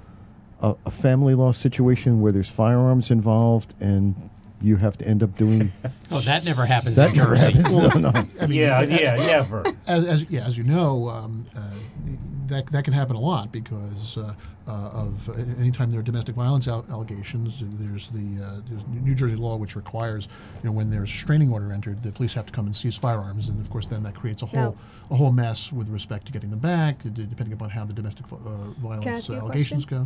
a, a family law situation where there's firearms involved and you have to end up doing? Oh, that never happens That in never Jersey. happens. No, no. I mean, yeah, uh, yeah, never. As, as yeah, as you know, um, uh, that that can happen a lot because uh, uh, of uh, anytime there are domestic violence al- allegations, there's the uh, there's New Jersey law which requires, you know, when there's a restraining order entered, the police have to come and seize firearms, and of course then that creates a whole No. a whole mess with respect to getting them back, d- depending upon how the domestic uh, violence ask you a allegations question? go.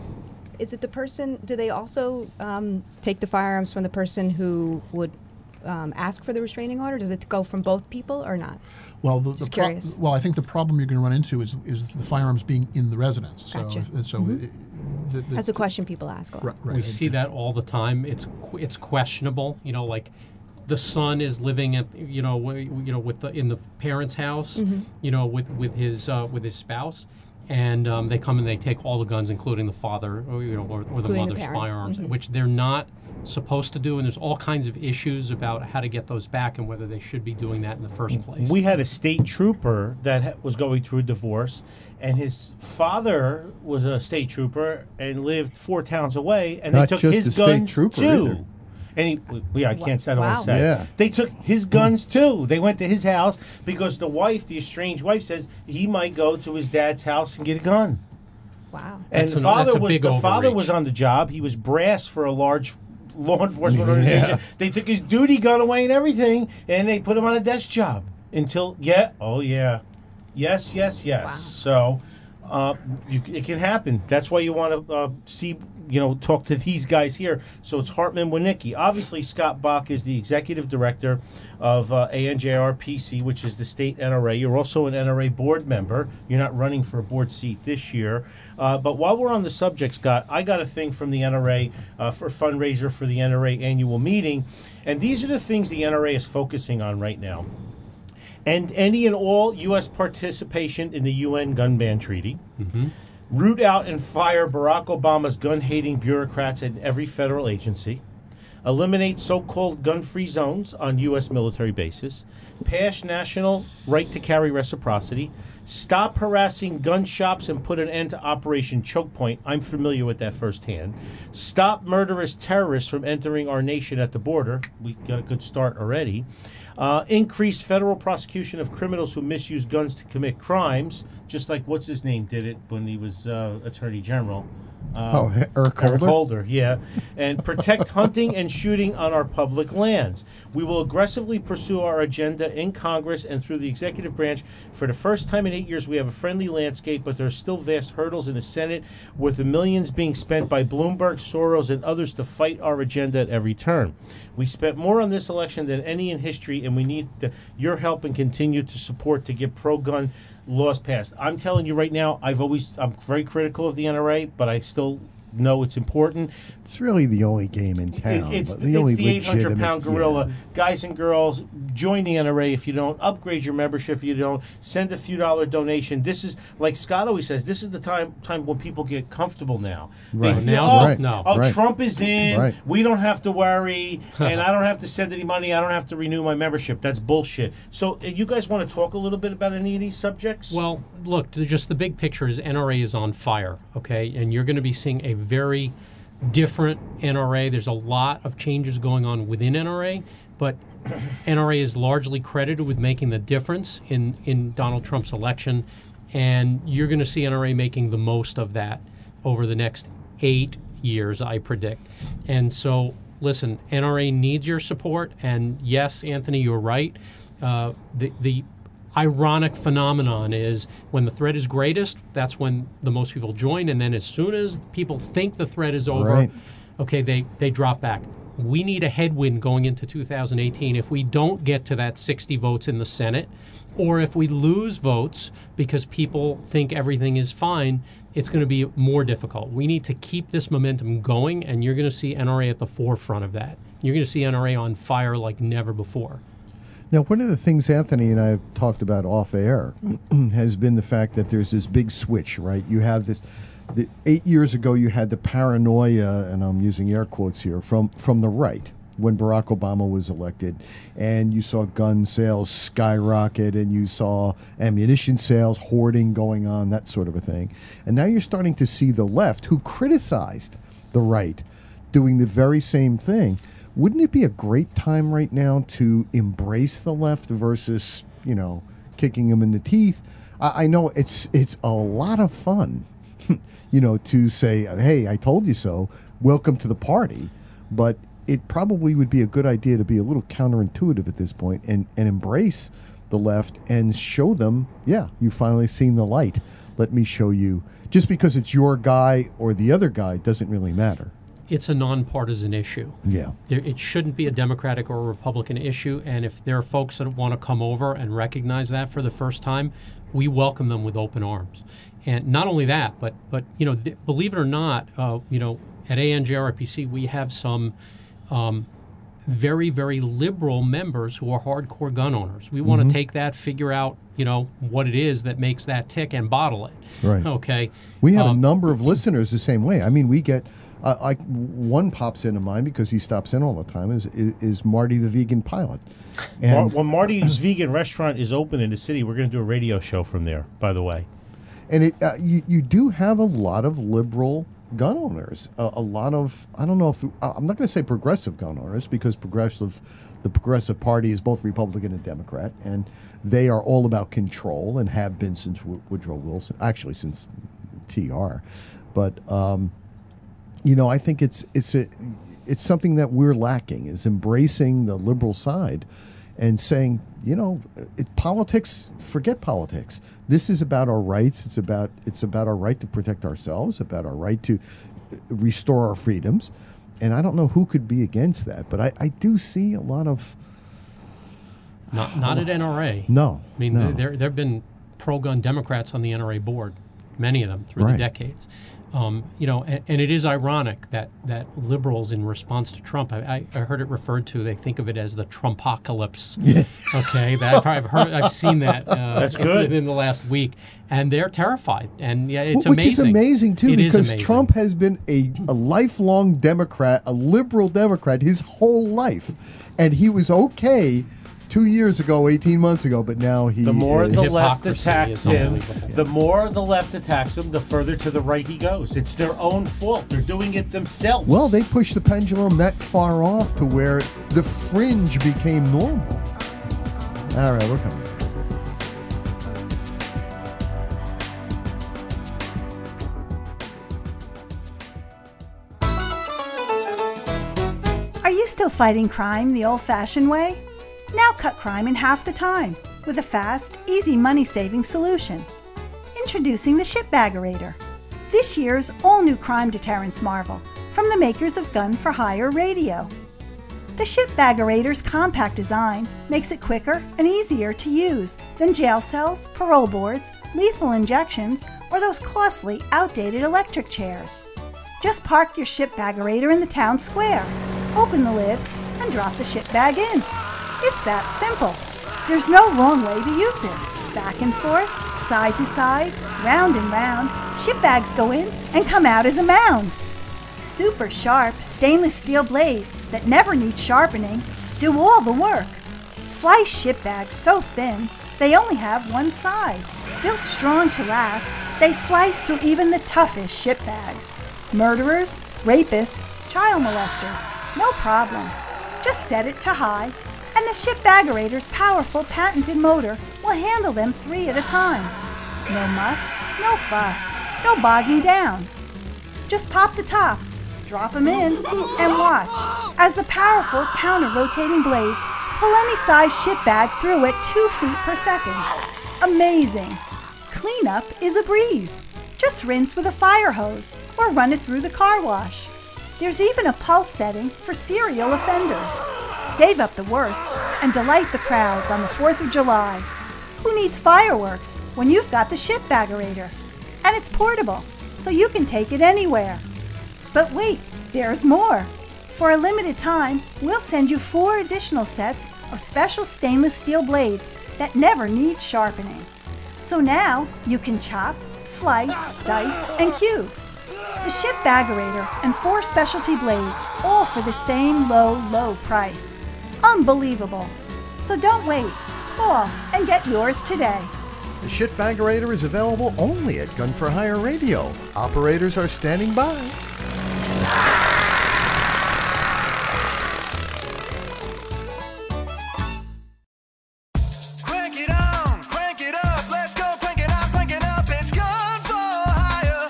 Is it the person? Do they also um, take the firearms from the person who would um, ask for the restraining order? Does it go from both people or not? Well, the, the Just pro- curious. well, I think the problem you're going to run into is is the firearms being in the residence. So, Gotcha. if- so Mhm. it, the, the, That's a question people ask a lot. Right, right. We see that all the time. It's qu- it's questionable. You know, like the son is living at you know w- you know with the in the parents' house. Mm-hmm. You know, with with his uh, with his spouse, and um, they come and they take all the guns, including the father or you know or, or the Including the mother's parents. firearms, Mhm. which they're not supposed to do. And there's all kinds of issues about how to get those back and whether they should be doing that in the first place. We had a state trooper that ha- was going through a divorce, and his father was a state trooper and lived four towns away, and Not they took just his a state guns trooper too. either. And he, well, yeah, I can't say, I don't Wow. want to say. Yeah. They took his guns too. They went to his house because the wife, the estranged wife, says he might go to his dad's house and get a gun. Wow. And That's the an- father that's a was big the father overreach. was on the job. He was brass for a large law enforcement organization. They took his duty gun away and everything, and they put him on a desk job until yeah, oh yeah, yes, yes, yes. Wow. So uh, you, it can happen. That's why you want to uh, see, you know, talk to these guys here. So it's Hartman Winicki. Obviously, Scott Bach is the executive director of uh, A N J R P C, which is the state N R A. You're also an N R A board member. You're not running for a board seat this year. Uh, but while we're on the subject, Scott, I got a thing from the N R A uh, for a fundraiser for the N R A annual meeting. And these are the things the N R A is focusing on right now. And any and all U S participation in the U N gun ban treaty. Mm-hmm. root out and fire Barack Obama's gun-hating bureaucrats in every federal agency, eliminate so-called gun-free zones on U S military bases, pass national right-to-carry reciprocity, stop harassing gun shops and put an end to Operation Choke Point. I'm familiar with that firsthand. Stop murderous terrorists from entering our nation at the border. We got a good start already. Uh, increase federal prosecution of criminals who misuse guns to commit crimes, just like what's his name did it when he was uh, Attorney General. Um, oh, Eric Holder? Eric Holder, yeah. And protect hunting and shooting on our public lands. We will aggressively pursue our agenda in Congress and through the executive branch. For the first time in eight years, we have a friendly landscape, but there are still vast hurdles in the Senate with the millions being spent by Bloomberg, Soros, and others to fight our agenda at every turn. We spent more on this election than any in history, and we need the, your help and continue to support to get pro-gun laws passed. I'm telling you right now, I've always I'm very critical of the N R A, but I still know it's important. It's really the only game in town. It, it's but the, it's only the eight hundred pound gorilla. Yeah. Guys and girls, join the N R A if you don't. Upgrade your membership if you don't. Send a few dollar donation. This is, like Scott always says, this is the time time when people get comfortable now. Right. They feel, Now's oh, right. No. oh Right. Trump is in. Right. We don't have to worry. And I don't have to send any money. I don't have to renew my membership. That's bullshit. So uh, you guys want to talk a little bit about any of these subjects? Well, look, just the big picture is N R A is on fire, okay? And you're going to be seeing a very different N R A. There's a lot of changes going on within N R A, but N R A is largely credited with making the difference in, in Donald Trump's election, and you're going to see N R A making the most of that over the next eight years, I predict. And so, listen, N R A needs your support, and yes, Anthony, you're right. Uh, the the ironic phenomenon is when the threat is greatest, that's when the most people join, and then as soon as people think the threat is over, Right. okay, they, they drop back. We need a headwind going into two thousand eighteen if we don't get to that sixty votes in the Senate, or if we lose votes because people think everything is fine, it's going to be more difficult. We need to keep this momentum going, and you're going to see N R A at the forefront of that. You're going to see N R A on fire like never before. Now, one of the things Anthony and I have talked about off air has been the fact that there's this big switch, right? You have this, the, eight years ago, you had the paranoia, and I'm using air quotes here, from, from the right when Barack Obama was elected, and you saw gun sales skyrocket, and you saw ammunition sales, hoarding going on, that sort of a thing. And now you're starting to see the left, who criticized the right, doing the very same thing. Wouldn't it be a great time right now to embrace the left versus, you know, kicking them in the teeth? I, I know it's it's a lot of fun, you know, to say, hey, I told you so, welcome to the party. But it probably would be a good idea to be a little counterintuitive at this point and, and embrace the left and show them, yeah, you've finally seen the light. Let me show you. Just because it's your guy or the other guy doesn't really matter. It's a nonpartisan issue. Yeah. There, it shouldn't be a Democratic or a Republican issue, and if there are folks that want to come over and recognize that for the first time, we welcome them with open arms. And not only that, but, but you know, th- believe it or not, uh, you know, at A N J R P C, we have some um, very, very liberal members who are hardcore gun owners. We want to Mhm. take that, figure out, you know, what it is that makes that tick and bottle it. Right. Okay. We have Um, a number of listeners the same way. I mean, we get uh, like one pops into mind because he stops in all the time. Is is, is Marty the vegan pilot? Mar- And when Marty's Vegan Restaurant is open in the city, we're going to do a radio show from there, by the way. and it uh, you you do have a lot of liberal gun owners. A, a lot of I don't know if I'm not going to say progressive gun owners because progressive, the Progressive Party is both Republican and Democrat, and they are all about control and have been since w- Woodrow Wilson, actually since T R. But um, you know, I think it's it's a it's something that we're lacking is embracing the liberal side and saying, you know, it, politics, forget politics. This is about our rights. It's about it's about our right to protect ourselves, about our right to restore our freedoms. And I don't know who could be against that, but I, I do see a lot of Not not at N R A. No, I mean, no. there there have been pro-gun Democrats on the N R A board, many of them through Right. the decades. Um, you know, and, and it is ironic that, that liberals, in response to Trump, I, I heard it referred to. They think of it as the Trumpocalypse. Yeah. Okay, that I've heard, I've seen that. Uh, That's good. Within the last week, and they're terrified. And yeah, it's Which amazing. is amazing too, It is because amazing. Trump has been a, a lifelong Democrat, a liberal Democrat, his whole life, and he was okay two years ago, eighteen months ago, but now he The more is, the left Hypocrisy attacks is him, unbelievable. the more the left attacks him, the further to the right he goes. It's their own fault. They're doing it themselves. well, they pushed the pendulum that far off to where the fringe became normal. All right, we're coming. Are you still fighting crime the old-fashioned way? Now cut crime in half the time with a fast, easy money-saving solution. Introducing the Shipbaggerator, this year's all-new crime deterrence marvel from the makers of Gun for Hire Radio. The Shipbaggerator's compact design makes it quicker and easier to use than jail cells, parole boards, lethal injections, or those costly, outdated electric chairs. Just park your Shipbaggerator in the town square, open the lid, and drop the ship bag in. It's that simple. There's no wrong way to use it. Back and forth, side to side, round and round, ship bags go in and come out as a mound. Super sharp stainless steel blades that never need sharpening do all the work. Slice ship bags so thin they only have one side. Built strong to last, they slice through even the toughest ship bags. Murderers, rapists, child molesters, no problem. Just set it to high, and the Shipbaggerator's powerful patented motor will handle them three at a time. No muss, no fuss, no bogging down. Just pop the top, drop them in, and watch as the powerful counter-rotating blades pull any size ship bag through at two feet per second. Amazing! Cleanup is a breeze. Just rinse with a fire hose or run it through the car wash. There's even a pulse setting for serial offenders. Save up the worst and delight the crowds on the fourth of July. Who needs fireworks when you've got the Shipbaggerator? And it's portable, so you can take it anywhere. But wait, there's more. For a limited time, we'll send you four additional sets of special stainless steel blades that never need sharpening. So now you can chop, slice, dice, and cube. The Shipbaggerator and four specialty blades, all for the same low, low price. Unbelievable. So don't wait. Call and get yours today. The Shipbaggerator is available only at Gun for Hire Radio. Operators are standing by. Crank it on, crank it up, let's go, crank it up, crank it up, it's Gun for Hire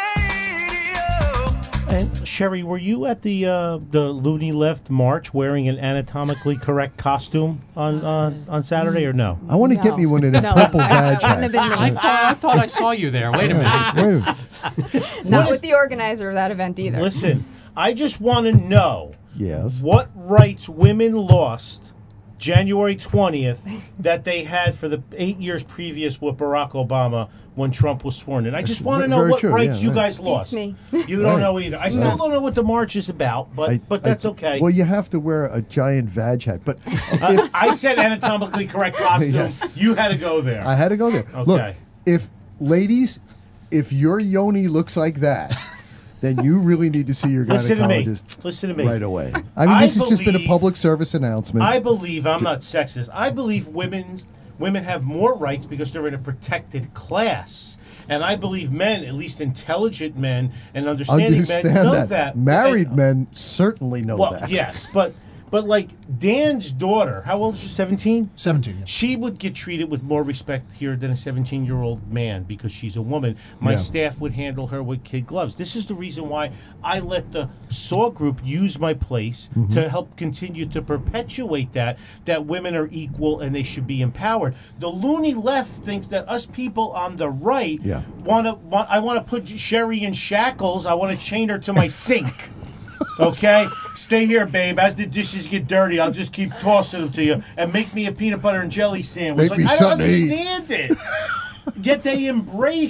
Radio. And Sherry, were you at the uh, the Looney Left March wearing an anatomically correct costume on uh, on Saturday, or no? I want to get me one of them No, purple I- badge I wouldn't have hats. been I thought, I thought I saw you there. Wait a minute. Wait a minute. Not with the organizer of that event either. Listen, I just want to know Yes. what rights women lost January twentieth that they had for the eight years previous with Barack Obama when Trump was sworn in. I just want to know Very what true, rights yeah, you right. guys lost. me. You don't Right. know either. I still Right. don't know what the march is about, but I- but that's I- okay. Well, you have to wear a giant vag hat, but Uh, I said anatomically correct costumes. Yes. You had to go there. I had to go there. Look, Okay. if ladies, if your yoni looks like that, then you really need to see your Listen to me. gynecologist Listen to me. right away. I mean, I this has just been a believe- public service announcement. I believe I'm not sexist. I believe women women have more rights because they're in a protected class. And I believe men, at least intelligent men and understanding Understand men, know that. that. Married And- men certainly know well, that. yes, but but like Dan's daughter, how old is she? seventeen? seventeen, yeah. She would get treated with more respect here than a seventeen-year-old man because she's a woman. My Yeah. staff would handle her with kid gloves. This is the reason why I let the SAW group use my place Mm-hmm. to help continue to perpetuate that, that women are equal and they should be empowered. The loony left thinks that us people on the right Yeah. want to. Want, I want to put Sherry in shackles. I want to chain her to my sink. Okay? Stay here, babe. As the dishes get dirty, I'll just keep tossing them to you and make me a peanut butter and jelly sandwich. Make me Like, I don't something to eat. understand it. Yet they embrace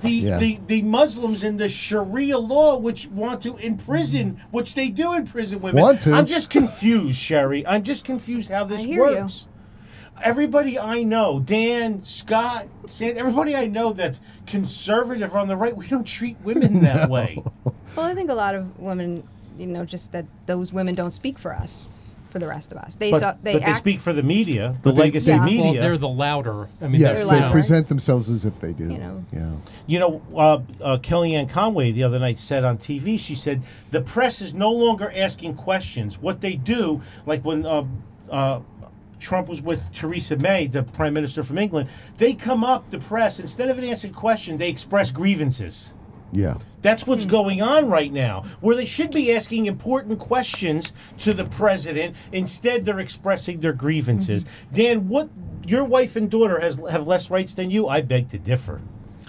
the, Yeah. the, the Muslims in the Sharia law, which want to imprison, which they do imprison women. Want to. I'm just confused, Sherry. I'm just confused how this I hear you. works. Everybody I know, Dan, Scott, Stan, everybody I know that's conservative on the right, we don't treat women that way. Well, I think a lot of women, you know, just that those women don't speak for us, for the rest of us. They But, thought they but they act. speak for the media, the But they- legacy they- media. Well, they're the louder. I mean, Yes, that's, they you know, present themselves as if they do. You know. Yeah. You know, uh, uh, Kellyanne Conway the other night said on T V, she said, the press is no longer asking questions. What they do, like when uh, uh, Trump was with Theresa May, the Prime Minister from England, they come up, the press, instead of answering questions, they express grievances. Yeah. That's what's going on right now, where they should be asking important questions to the president. Instead, they're expressing their grievances. Dan, what your wife and daughter has have less rights than you? I beg to differ.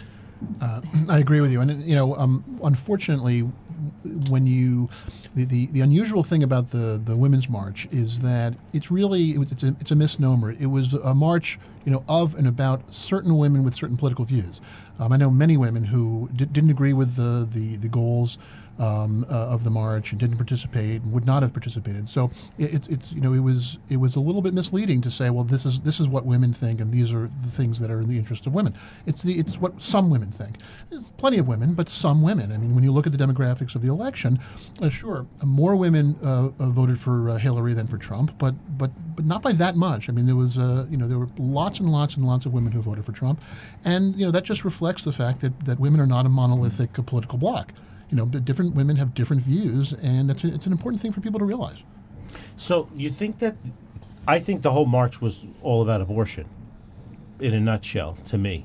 Uh, I agree with you, and you know, um, unfortunately, when you the, the, the unusual thing about the, the Women's March is that it's really it was, it's a it's a misnomer. It was a march, you know, of and about certain women with certain political views. Um, I know many women who di- didn't agree with the the, the goals um, uh, of the march and didn't participate and would not have participated. So it, it's it's you know it was it was a little bit misleading to say, well, this is this is what women think and these are the things that are in the interest of women. It's the it's what some women think. There's plenty of women, but some women. I mean, when you look at the demographics of the election, uh, sure, more women uh, uh, voted for uh, Hillary than for Trump, but but but not by that much. I mean, there was uh, you know there were lots and lots and lots of women who voted for Trump, and you know that just reflects the fact that that women are not a monolithic uh, political bloc. You know, but different women have different views, and it's a, it's an important thing for people to realize. So you think that? I think the whole march was all about abortion, in a nutshell. To me,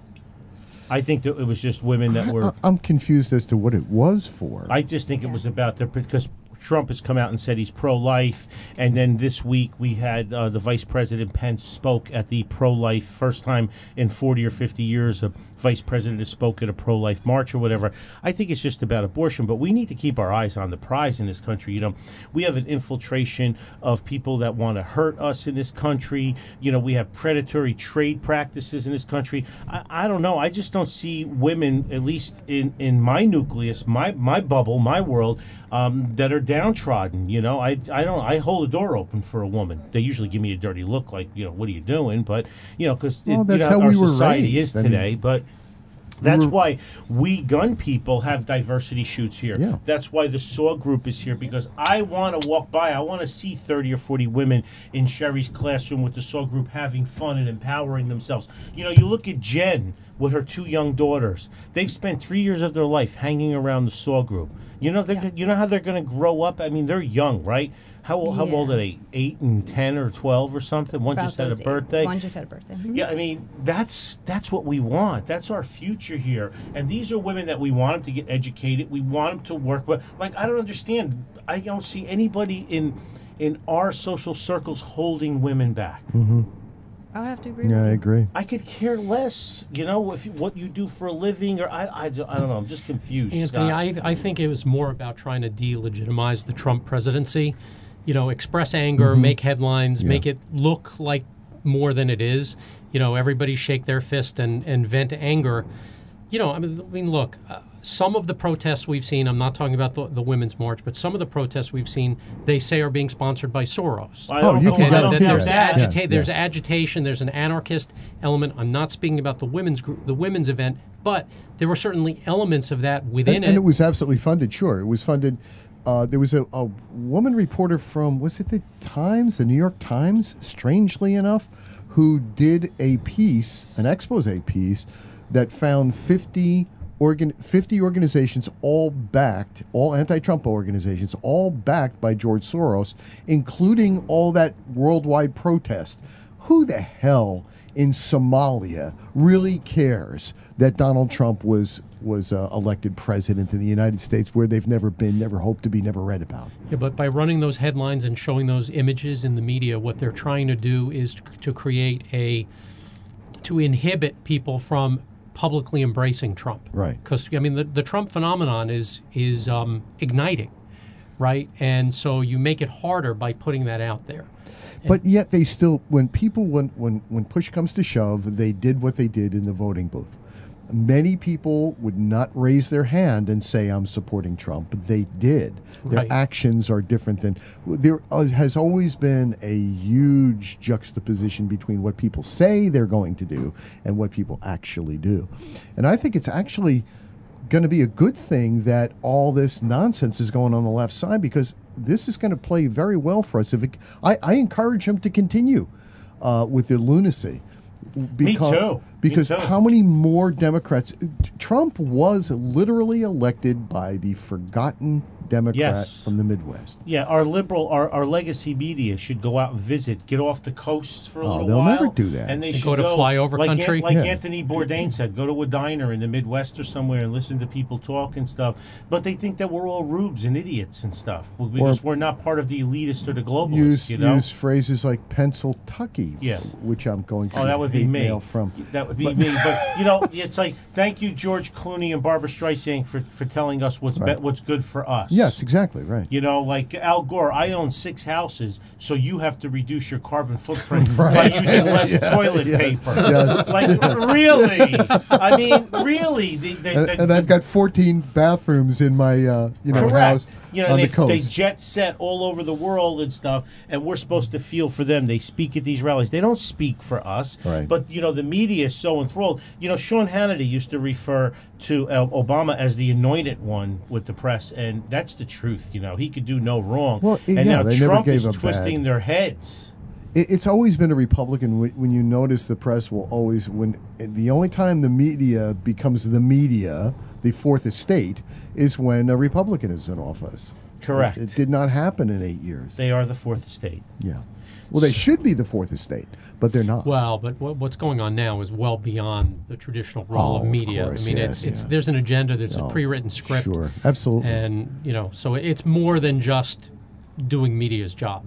I think that it was just women that were. I, I'm confused as to what it was for. I just think it was about the because Trump has come out and said he's pro-life, and then this week we had uh, the Vice President Pence spoke at the pro-life first time in forty or fifty years. A vice president has spoke at a pro-life march or whatever. I think it's just about abortion, but we need to keep our eyes on the prize in this country. You know, we have an infiltration of people that want to hurt us in this country. You know, we have predatory trade practices in this country. I, I don't know. I just don't see women, at least in, in my nucleus, my my bubble, my world, um, that are downtrodden. You know, I I don't. I hold a door open for a woman. They usually give me a dirty look, like, you know, what are you doing? But you know, because Well, that's you know, how our we were society raised. is I mean, today. But that's were- why we gun people have diversity shoots here. Yeah. That's why the S A W group is here, because I want to walk by. I want to see thirty or forty women in Sherry's classroom with the S A W group having fun and empowering themselves. You know, you look at Jen with her two young daughters. They've spent three years of their life hanging around the S A W group. You know, they're Yeah. you know how they're going to grow up? I mean, they're young, right? How, old how Yeah. old are they? Eight and ten or twelve or something? One About just had a those eight. birthday. One just had a birthday. Mhm. Yeah, I mean, that's that's what we want. That's our future here. And these are women that we want them to get educated. We want them to work. But, like, I don't understand. I don't see anybody in in our social circles holding women back. Mm-hmm. I would have to agree Yeah, I with you. agree. I could care less, you know, if you- what you do for a living, or I, I, I don't know. I'm just confused. Anthony, Scott. I, I think it was more about trying to delegitimize the Trump presidency. You know, express anger, Mhm. make headlines, Yeah. make it look like more than it is. You know, everybody shake their fist and, and vent anger. You know, I mean, I mean look, uh, some of the protests we've seen, I'm not talking about the, the Women's March, but some of the protests we've seen, they say are being sponsored by Soros. I Oh, don't you know. can I don't guarantee know there's that. that. agita- Yeah, there's yeah. agitation, there's an anarchist element. I'm not speaking about the women's group, the women's event, but there were certainly elements of that within and, it. and it was absolutely funded. Sure, it was funded. Uh, there was a, a woman reporter from, was it the Times, the New York Times, strangely enough, who did a piece, an expose piece, that found fifty, organ, fifty organizations, all backed, all anti-Trump organizations, all backed by George Soros, including all that worldwide protest. Who the hell in Somalia really cares that Donald Trump was was uh, elected president in the United States, where they've never been, never hoped to be, never read about? Yeah, but by running those headlines and showing those images in the media, what they're trying to do is to, to create a, to inhibit people from publicly embracing Trump. Right. Because, I mean, the, the Trump phenomenon is, is um, igniting, right? And so you make it harder by putting that out there. But yet they still, when people, when, when, when push comes to shove, they did what they did in the voting booth. many people would not raise their hand and say, I'm supporting Trump, but they did. Their Right. actions are different than. There uh, has always been a huge juxtaposition between what people say they're going to do and what people actually do. And I think it's actually going to be a good thing that all this nonsense is going on the left side, because this is going to play very well for us. If it, I, I encourage him to continue uh, with the lunacy. Because, Me too. Because Me too. how many more Democrats? Trump was literally elected by the forgotten Democrat Yes. from the Midwest. Yeah, our liberal, our, our legacy media should go out and visit, get off the coasts for a Oh, little they'll while. never do that. And they And should go to flyover like, An- country? like Yeah. Anthony Bourdain said, go to a diner in the Midwest or somewhere and listen to people talk and stuff. But they think that we're all rubes and idiots and stuff because Or- we're not part of the elitist or the globalists. Use you know. use phrases like Pennsyltucky, Yeah. which I'm going to Oh, that would be hate me. mail from. That would be But- me. But you know, it's like thank you, George Clooney and Barbara Streisand, for, for telling us what's Right. be, what's good for us. Yes, exactly, right. You know, like Al Gore, I own six houses, so you have to reduce your carbon footprint Right. by using less Yeah, toilet yeah, paper. yes. Like, really? I mean, really? The, the, And, the, and I've got fourteen bathrooms in my uh, you know Correct. house You know, on they, the coast. they jet set all over the world and stuff, and we're supposed to feel for them. They speak at these rallies. They don't speak for us. Right. But, you know, the media is so enthralled. You know, Sean Hannity used to refer to uh, Obama as the anointed one with the press, and that's the truth. You know, he could do no wrong. Well, and yeah, now they never Trump gave is a twisting bad- their heads. It, it's always been a Republican. When, when you notice, the press will always when the only time the media becomes the media, the fourth estate, is when a Republican is in office. Correct. It, it did not happen in eight years. They are the fourth estate. Yeah. Well, they should be the fourth estate, but they're not. Well, but what, what's going on now is well beyond the traditional role Oh, of of media. course, I mean, yes, it's it's yeah. there's an agenda, there's Oh, a pre-written script, Sure, absolutely. and you know, so it's more than just doing media's job.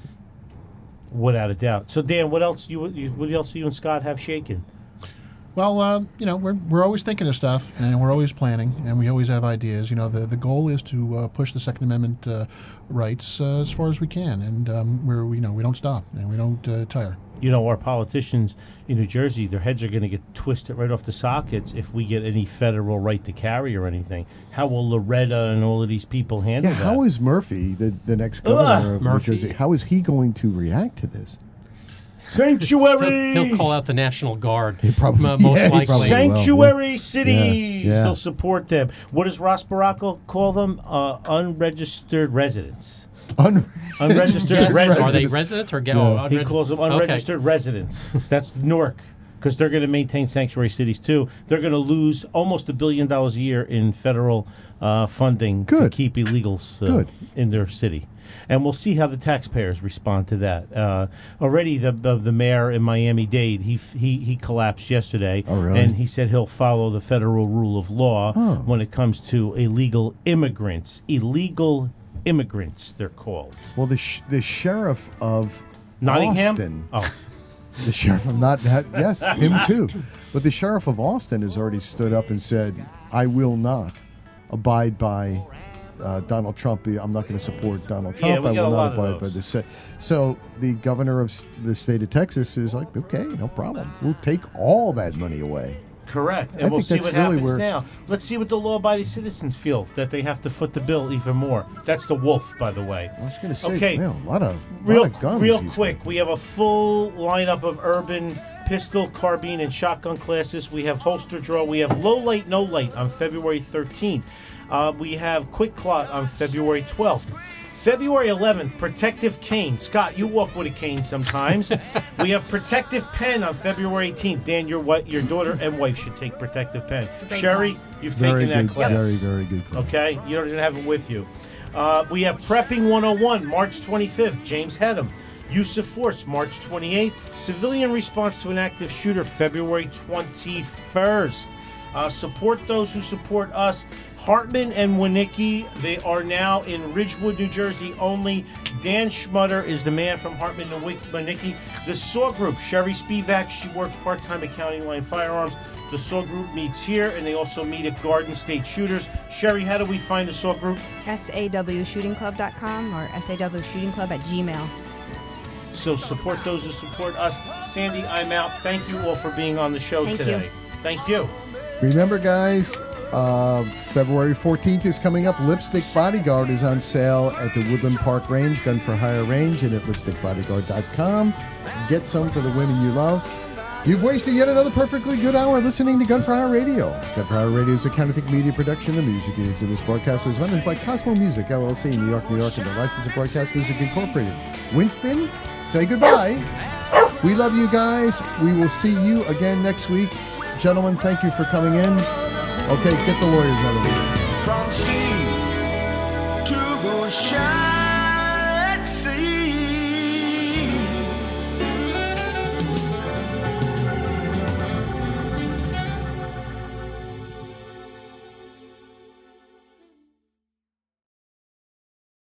Without a doubt. So, Dan, what else you, you what else do you and Scott have shaken? Well, uh, you know, we're, we're always thinking of stuff, and we're always planning, and we always have ideas. You know, the, the goal is to uh, push the Second Amendment uh, rights uh, as far as we can, and um, we're, we, you know, we don't stop, and we don't uh, tire. You know, our politicians in New Jersey, their heads are going to get twisted right off the sockets if we get any federal right to carry or anything. How will Loretta and all of these people handle Yeah, that? how is Murphy, the, the next governor of Murphy. New Jersey, how is he going to react to this? Sanctuary! He'll, he'll call out the National Guard. He probably- m- most yeah, he likely. probably will. Sanctuary Yeah. cities! Yeah, yeah. They'll support them. What does Ross Baracco call them? Uh, unregistered residents. Un- Unregistered Yes. residents. Are they residents or get? Yeah. Oh, He unreg- calls them Okay. unregistered residents. That's Newark, because they're going to maintain sanctuary cities too. They're going to lose almost a billion dollars a year in federal uh, funding Good. to keep illegals uh, Good. in their city. And we'll see how the taxpayers respond to that. Uh, already, the, the the mayor in Miami-Dade, he f- he he collapsed yesterday, Oh, really? and he said he'll follow the federal rule of law Oh. when it comes to illegal immigrants. Illegal immigrants, they're called. Well, the sh- the sheriff of Nottingham. Austin, Oh. the sheriff of not yes, him too, but the sheriff of Austin has already stood up and said, "I will not abide by uh, Donald Trump. I'm not going to support Donald Yeah, Trump. we I got will a lot not of abide by those. this." So the governor of s- the state of Texas is like, "Okay, no problem. We'll take all that money away." Correct. And I we'll think see that's what really happens where- now. Let's see what the law-abiding citizens feel, that they have to foot the bill even more. That's the wolf, by the way. I was going to say, Okay. man, a lot of Real, lot of guns. real these quick, we have a full lineup of urban pistol, carbine, and shotgun classes. We have holster draw. We have low light, no light on February thirteenth. Uh, we have quick clot on February twelfth. February eleventh, protective cane. Scott, you walk with a cane sometimes. We have protective pen on February eighteenth. Dan, your what? Your daughter and wife should take protective pen. great Sherry, class. you've Very taken that good, class. very very good. class. Okay, you don't even have it with you. Uh, we have Prepping one oh one, March twenty-fifth, James Hedham. Use of Force, March twenty-eighth. Civilian Response to an Active Shooter, February twenty-first. Uh, support those who support us. Hartman and Winnicki, they are now in Ridgewood, New Jersey only. Dan Schmutter is the man from Hartman and Wick- Winnicki. The SAW Group, Sherry Spivak, she works part-time at County Line Firearms. The SAW Group meets here, and they also meet at Garden State Shooters. Sherry, how do we find the SAW Group? S A W shooting club dot com or S A W shooting club at gmail. So support those who support us. Sandy, I'm out. Thank you all for being on the show Thank you. today. Thank you. Remember, guys, uh, February fourteenth is coming up. Lipstick Bodyguard is on sale at the Woodland Park Range, Gun for Hire Range, and at lipstick bodyguard dot com. Get some for the women you love. You've wasted yet another perfectly good hour listening to Gun for Hire Radio. Gun for Hire Radio is a Counterthink media production. The music used in this broadcast was managed by Cosmo Music, L L C, New York, New York, and the License of Broadcast Music Incorporated. Winston, say goodbye. We love you guys. We will see you again next week. Gentlemen, thank you for coming in. Okay, get the lawyers out of here. From sea to shine.